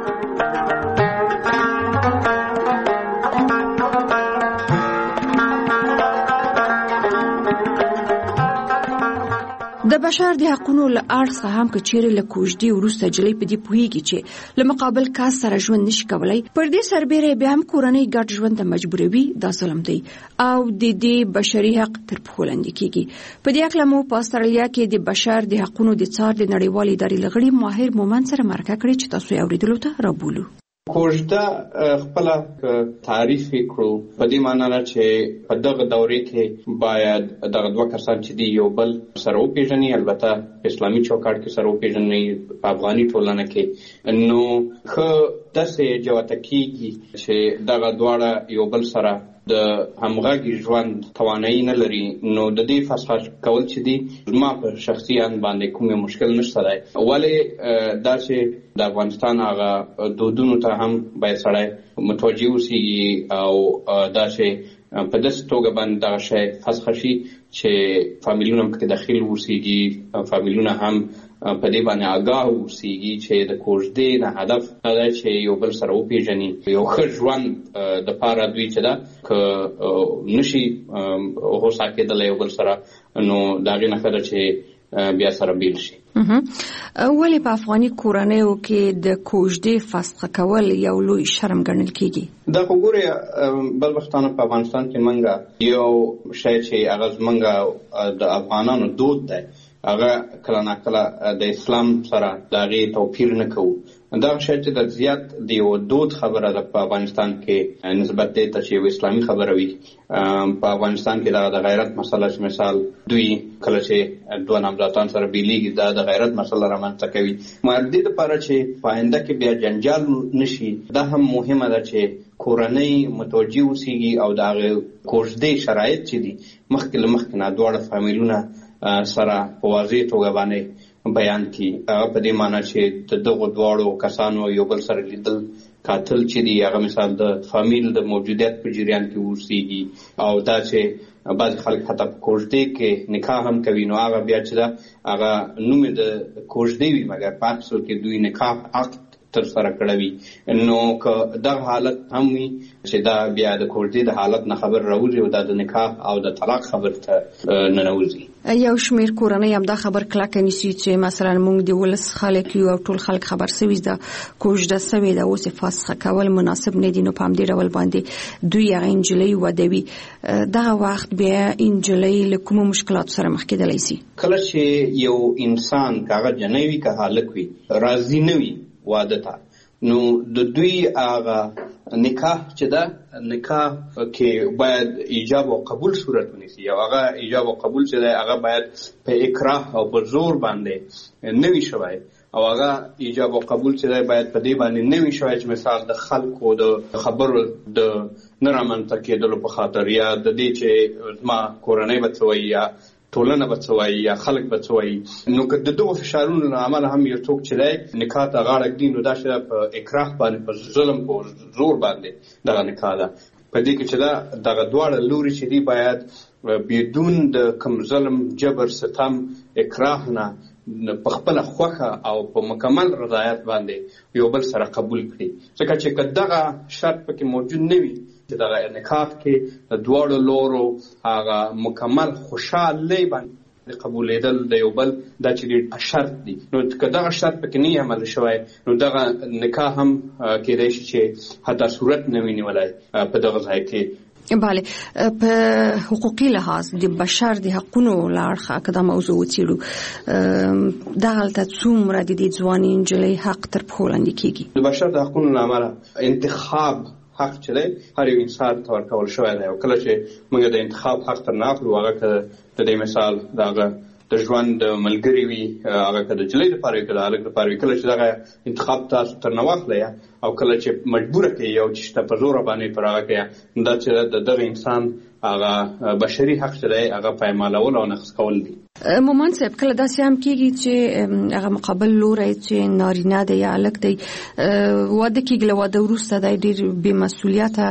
د بشر د حقوقو له اړخه هم که چیرې له کوژدې وروسته جلۍ په دې پوهیږي چې له مقابل کس سره ژوند نشي کولای، پر دې سربېره بیا هم کورنۍ ګډ ژوند ته مجبوروي، دا ظلم دی او د دې بشري حق تر پښو لاندې کیږي. په دې اړه مو په استرالیا کې د بشر د حقوقو د څار د نړیوالې ادارې لغړي ماهر مومن سره مرکه کړې چې تاسو یې اوریدلو ته رابولو. کوژده خپل تعریف کړو په دې معنی نه چې په دغه دورې کې باید دغه دوه کسان چې دی یو بل سره وپېژني، البته اسلامي چوکاټ کې سره وپېژني، په افغاني ټولنه کې نو ښه داسې جوته کېږي چې دغه دواړه یو بل سره د همغږي ژوند توانایي نه لري. نو د دې فسخه کول چې دی زما په شخصي ان باندې کوم مشکل نشته دی، ولې دا چې د افغانستان هغه دودونو ته هم باید سړی متوجه اوسي او دا چې په داسې توګه باندې دغه شی فسخه شي چې فامیلونه پکې داخل اوسېږي، فامیلونه هم په دې باندې آگاه اوسېږي چې د کوژدې نه هدف دا دی چې یو بل سره وپېژني، یو ښه ژوند دپاره دوی چې ده که نشي هوسا کېدلی یو بل سره نو د هغې نښه ده چې بیا سره بیل شي. ولې په افغاني کورنیو کې د کوژدې فسخه کول یو لوی شرم ګڼل کېږي؟ دا خو ګورې بل وختانه په افغانستان کې موږ یو شی چې هغه زموږ د افغانانو دود دی هغه کله ناکله د اسلام سره د هغې توپیر نه کوو. دغه شی چې د زیات د یو دود خبره ده په افغانستان کې نسبت دی ته چې یو اسلامي خبره وي. په افغانستان کې دا د غیرت مسله چې مثال دوی کله چې دوه نامزادان سره بیلیږي دا د غیرت مسله رامنځته کوي. مګر دې دپاره چې په آینده کې بیا جنجال نشي دا هم مهمه ده چې کورنۍ متوجه اوسېږي او د هغې کوژدې شرایط چې دي مخکې له مخکې نه دواړه فامیلونه سره په واضح توګه باندې بیان کی. په دې معنی چې د دغو دواړو کسانو یو بل سره لیدل قاتل چې دی هغه مثال د فامیل د موجودیت په جریان کې اوسېږي او دا چې بعض خلک حتی په کوژدې کې نکاح هم کوي نو هغه بیا چې ده هغه نوم یې د کوژدې وي مګر په اصل کې دوی نکاح عقد تر سره کړوي. نو که دغه حالت هم وي چې دا بیا د کوژدې د حالت نه خبر راوځي او دا د نکاح او د طلاق خبر ته ننوځي. یو شمیر کورنۍ هم دا خبر کلکه نیسي چې مثلا موږ د ولس خلک یو او ټول خلک خبر سوي ده کوژده سوي ده اوس فسخه کول مناسب نه دي نو په همدې ډول باندې دوی هغه نجلۍ ودوي. دغه وخت بیا نجلۍ له کومو مشکلاتو سره مخ کېدلی شي؟ کله چې یو انسان که هغه جنۍ وي که هلک وي راضي نه وي واده ته نو د دوی هغه نکاح چې ده نکاح کې باید ایجاب او قبول صورت ونیسي او هغه ایجاب او قبول چې ده هغه باید په اکراه او په زور باندې نه وي شوی او هغه ایجاب او قبول چې ده باید په دې باندې نه وي شوی چې مثال د خلکو د خبرو د نه رامنځته کېدلو په خاطر یا د دې چې زما کورنۍ به څه وایي یا ټولنه به څه وایي یا خلک به څه وایي. نو که د دغو فشارونو له امله هم یو څوک چې دی نکاح ته غاړه ږدي نو دا چې په اکراه باندې په ظلم په زور باندې دغه نکاح ده. په دې کې چې دا دغه دواړه لوري چې دي باید بدون د کوم ظلم جبر ستم اکراه نه په خپله خوښه او په مکمل رضایت باندې یو بل سره قبول کړي. ځکه چې که دغه شرط پکې موجود نه وي چې دغه نکاح کې د دواړو لورو هغه مکمل خوشحالۍ باندې قبولېدل د یو بل دا چې شرط دي نو که دغه شرط پکې نه عمل شوی نو دغه نکاح هم کېدای شي چې حتی صورت نه وي نیولی په دغه ځای کې. bale په حقوقي لحاظ د بشر د حقونو لارخه کدا موضوع وڅېړو دا حالت څومره د دې ځواني انجلۍ حق تر پښو لاندې کیږي. د بشر د حقونو لامل انتخاب حق چې دی هر یو انسان ته ورکول شوی دی او کله چې موږ د انتخاب حق تر نه اخلو هغه که د دې مثال دغه د ژوند ملګری وي هغه که د نجلۍ لپاره وي که د هلک لپاره وي کله چې دغه انتخاب تاسو تر نه واخلئ او کله چې مجبوره کوي او چې په زوره باندې پر هغه کوي دا چې د دغه انسان هغه بشري حق چې دی هغه پایمالول او نقض کول دي. مومن صاحب کله داسې هم کېږي چې هغه مقابل لوری چې نارینه دی یا هلک دی واده کېږي له واده وروسته دی ډېر بې مسؤلیته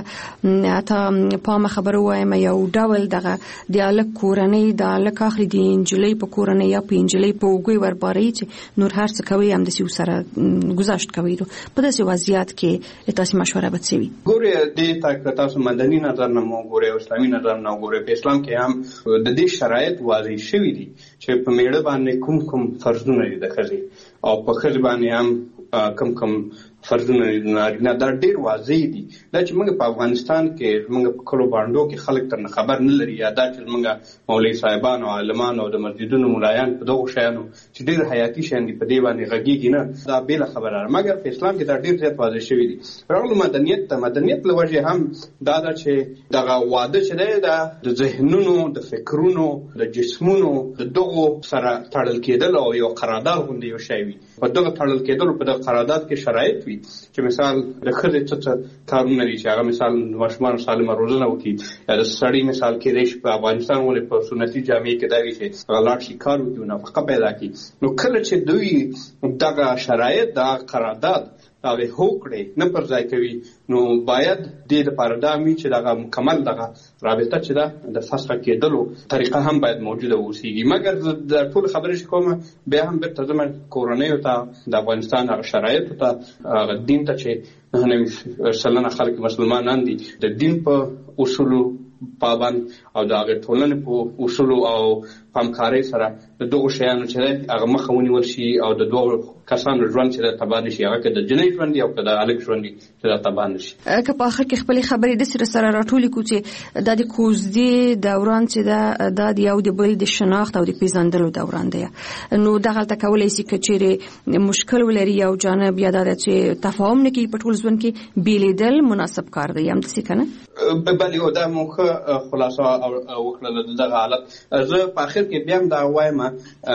حتی پامه خبره ووایم یو ډول دغه د هلک کورنۍ د هلک اخلي د نجلۍ په کورنۍ یا په نجلۍ په اوږې ورباروي چې نور هر څه کوي همداسې ورسره ګذشت کوي. په داسې وضعیت کې تاسې مشوره به څه وي؟ ګورې دې ته که تاسو مدني نظر نه مو ګورئ او اسلامي نظر نه وګورئ په اسلام کې هم د دې شرایط واضح شوي دي چې په میړه باندې کوم کوم فرضونه دي د ښځې او په ښځې باندې هم کم کم فرضونه دي نارینه دا ډېر واضح دي. دا چې موږ په افغانستان کې موږ په کلو بانډو کې خلک تر نه خبر نه لري یا دا چې موږ مولوي صاحبان او عالمان او د مسجدونو ملایان په دغو شیانو چې ډېر حیاتي شیان دي په دې باندې غږېږي نه دا بېله خبره ده مګر په اسلام کې دا ډېر زیات واضح شوي دي. راغلو مدنیت ته مدنیت له وجې هم دا ده چې دغه واده چې دی دا د ذهنونو د فکرونو د جسمونو د دغو سره تړل کېدل او یو قرارداد غوندې یو شی وي. په دغه تړل کېدلو په دغه قرارداد کې شرایط وي چې مثال د ښځې څه څه کارونه دي چې هغه مثال د ماشومانو سالمه روزنه وکړي یا د سړي مثال کېدی شي په افغانستان ولې په سنتي جامې کې دا وي چې هغه لاړ شي کار وکړي نفقه پیدا کړي. نو کله چې دوی دغه شرایط دغه قرارداد هغه هوکړې نه پر ځای کوي نو باید دې لپاره دا وي چې دغه مکمل دغه رابطه چې ده د فسخه کېدلو طریقه هم باید موجوده اوسېږي. مګر د ټول خبرې چې کومه بیا هم بیرته ځم کورنیو ته د افغانستان هغه شرایطو ته هغه دین ته چې نهه نوي سلنه خلک مسلمانان دي د دین په اصولو پابند او د هغې ټولنې په اصولو او پامکارۍ سره د دغو شیانو چې دی هغه مخه ونیول شي او د دوه کسانو ژوند چې دی تباه نه شي هغه که د جنۍ ژوند او که د هلک ژوند چې دا تباه نه شي. که په آخر کې خپلې خبرې داسې سره راټولې کړو چې دا د کوژدې دوران چې ده دا د یو د بل د شناخت او د پېژندلو دوران دی نو دغلته کولی شي که چیرې مشکل ولري یو جانب یا دا ده چې تفاهم نه کوي په ټول ژوند کې بیلیدل مناسب کار دی همداسې که نه؟ بلې او دا مو ښه خلاصه وکړله د دغه حالت. زه په آخر کې بیا هم دا وایم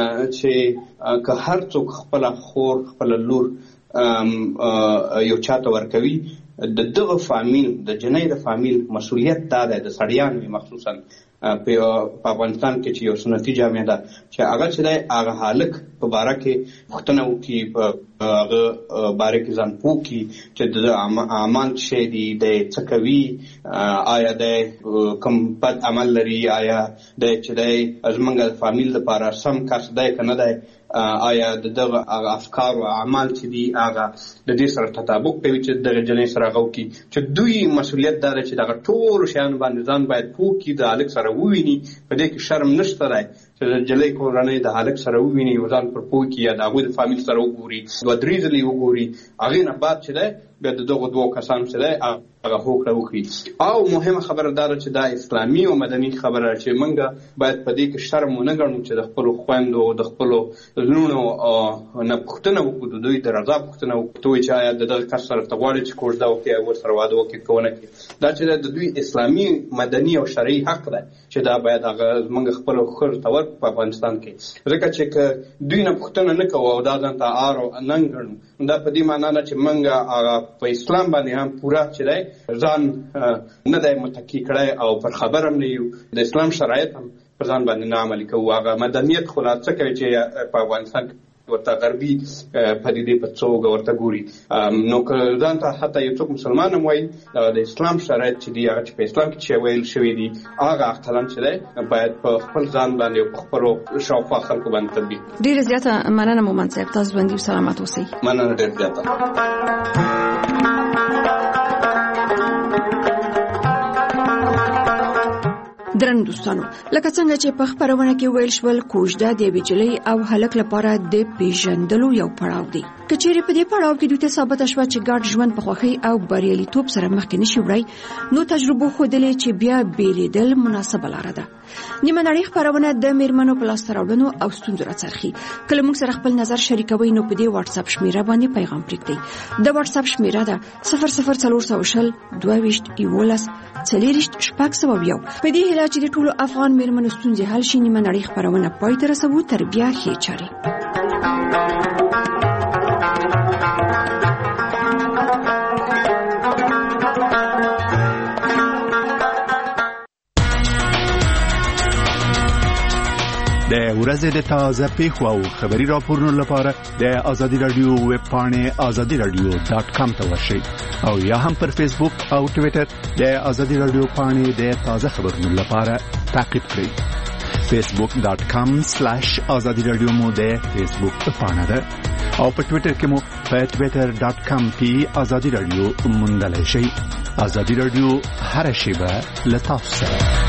چې که هر څوک خپله خور خپله لور یو چاته ورکوي د دغه فامیل د جنۍ د فامیل مسؤلیت دا دی د سړیانو مخصوصا په افغانستان کې چې یو سنتي جامع ده چې هغه چې دی هغه هلک په باره کې پوښتنه وکړي په هغه باره کې ځان پوه کړي چې د اعمال څه شی دي دی څه کوي آیا دی کوم بد عمل لري آیا دی چې دی زموږ د فامیل لپاره سم کس دی که نه دی آیا د دغه هغه افکار او اعمال چې دي هغه د دې سره تطابق کوي چې دغه جنۍ سره هغه وکړي چې دوی مسؤلیت دا دی چې دغه ټولو شیانو باندې ځان باید پوه کړي د هلک سره وویني په دې کې شرم نشته دی چې د نجلۍ کورنۍ د هلک سره وویني او ځان پر پوه کړي یا د هغوی د فامیل سره وګوري دوه درې ځلې وګوري هغې نه بعد چې دی بیا د دغو دوو کسانو چې دی هغه هوکړه وکړي. او مهمه خبره دا ده چې دا اسلامي او مدني خبره چې موږ باید په دې کې شرم ونه ګڼو چې د خپلو خویندو د خپلو لوڼو نه پوښتنه وکړو د دوی د رضا پوښتنه وکړو چې آیا د دغه کس سره ته غواړې چې کوژده وکړي او ورسره واده وکړي که ونه کړي. دا چې د دوی اسلامي مدني او شرعي حق دی چې دا باید هغه موږ خپلو ښځو ته ورکړو په افغانستان کې ځکه چې که دوی نه پوښتنه نه کوو او دا ځان ته عار او ننګ ګڼو دا په دې معنا نه چې موږ هغه په اسلام باندې هم پوره چې دی ځان نه دی متکي کړی او پر خبر هم نه یو د اسلام شرایط هم پر ځان باندې نه عملي کوو. هغه مدنیت خو لا څه کوي چې په افغانستان کې ورته غربي پدیدې په څوګه ورته ګوري نو که ځان ته حتی یو څوک مسلمان هم وایي د اسلام شرایط چې دي هغه چې په اسلام کې چې ویل شوي دي هغه اقلا چې دی باید په خپل ځان باندې او په خپلو شاوخوا خلکو باندې تطبیق. ډېره زیاته مننه مومن صاحب تاسو ژوندي او سلامت اوسئ. مننه ډېره زیاته. درن دوستانو لکه څنګه چې په خبرونه کې ویل شول کوژده د ویجلې او هلک لپاره د پیژندلو یو پړاو دی کچېری په دې پړاو کې دوی ته ثابت شوه چې ګډ ژوند په خوښۍ او بریالیتوب سره مخکې نشي وړای نو تجربه خوده چې بیا بیلیدل مناسبه لاره ده نیمه نړۍ خبرونه د میرمنو په لاس راوړنو او ستونزو راڅرخي کله موږ سره خپل نظر شریکوي نو په دې واتس اپ شمیره باندې پیغام پرېږدئ د واتس اپ شمیره ده صفر صفر څلور سوه شل دوه ویشت یولس څلېرویشت شپږ سوه یو په دې هیله چې د ټولو افغان میرمنو ستونزې حل شي نیمه نړۍ خبرونه پای ته رسوو تر بیا ښې چارې د ورځې د تازه پیښو او خبري راپورونو لپاره د آزادي رادیو ویب پاڼې آزادي رادیو ډاټ کام ته ورشئ او یا هم پر فیسبوک او ټوئیټر د آزادي رادیو پاڼې د تازه خبرونو لپاره تعقیب کړئ فیسبوک ډاټ کام سلیش آزادي رادیو مو د فیسبوک پاڼه ده او په ټوئیټر کې مو په ټوئیټر ډاټ کام کې آزادي رادیو موندلای شئ آزادي رادیو هر شیبه له تاسو سره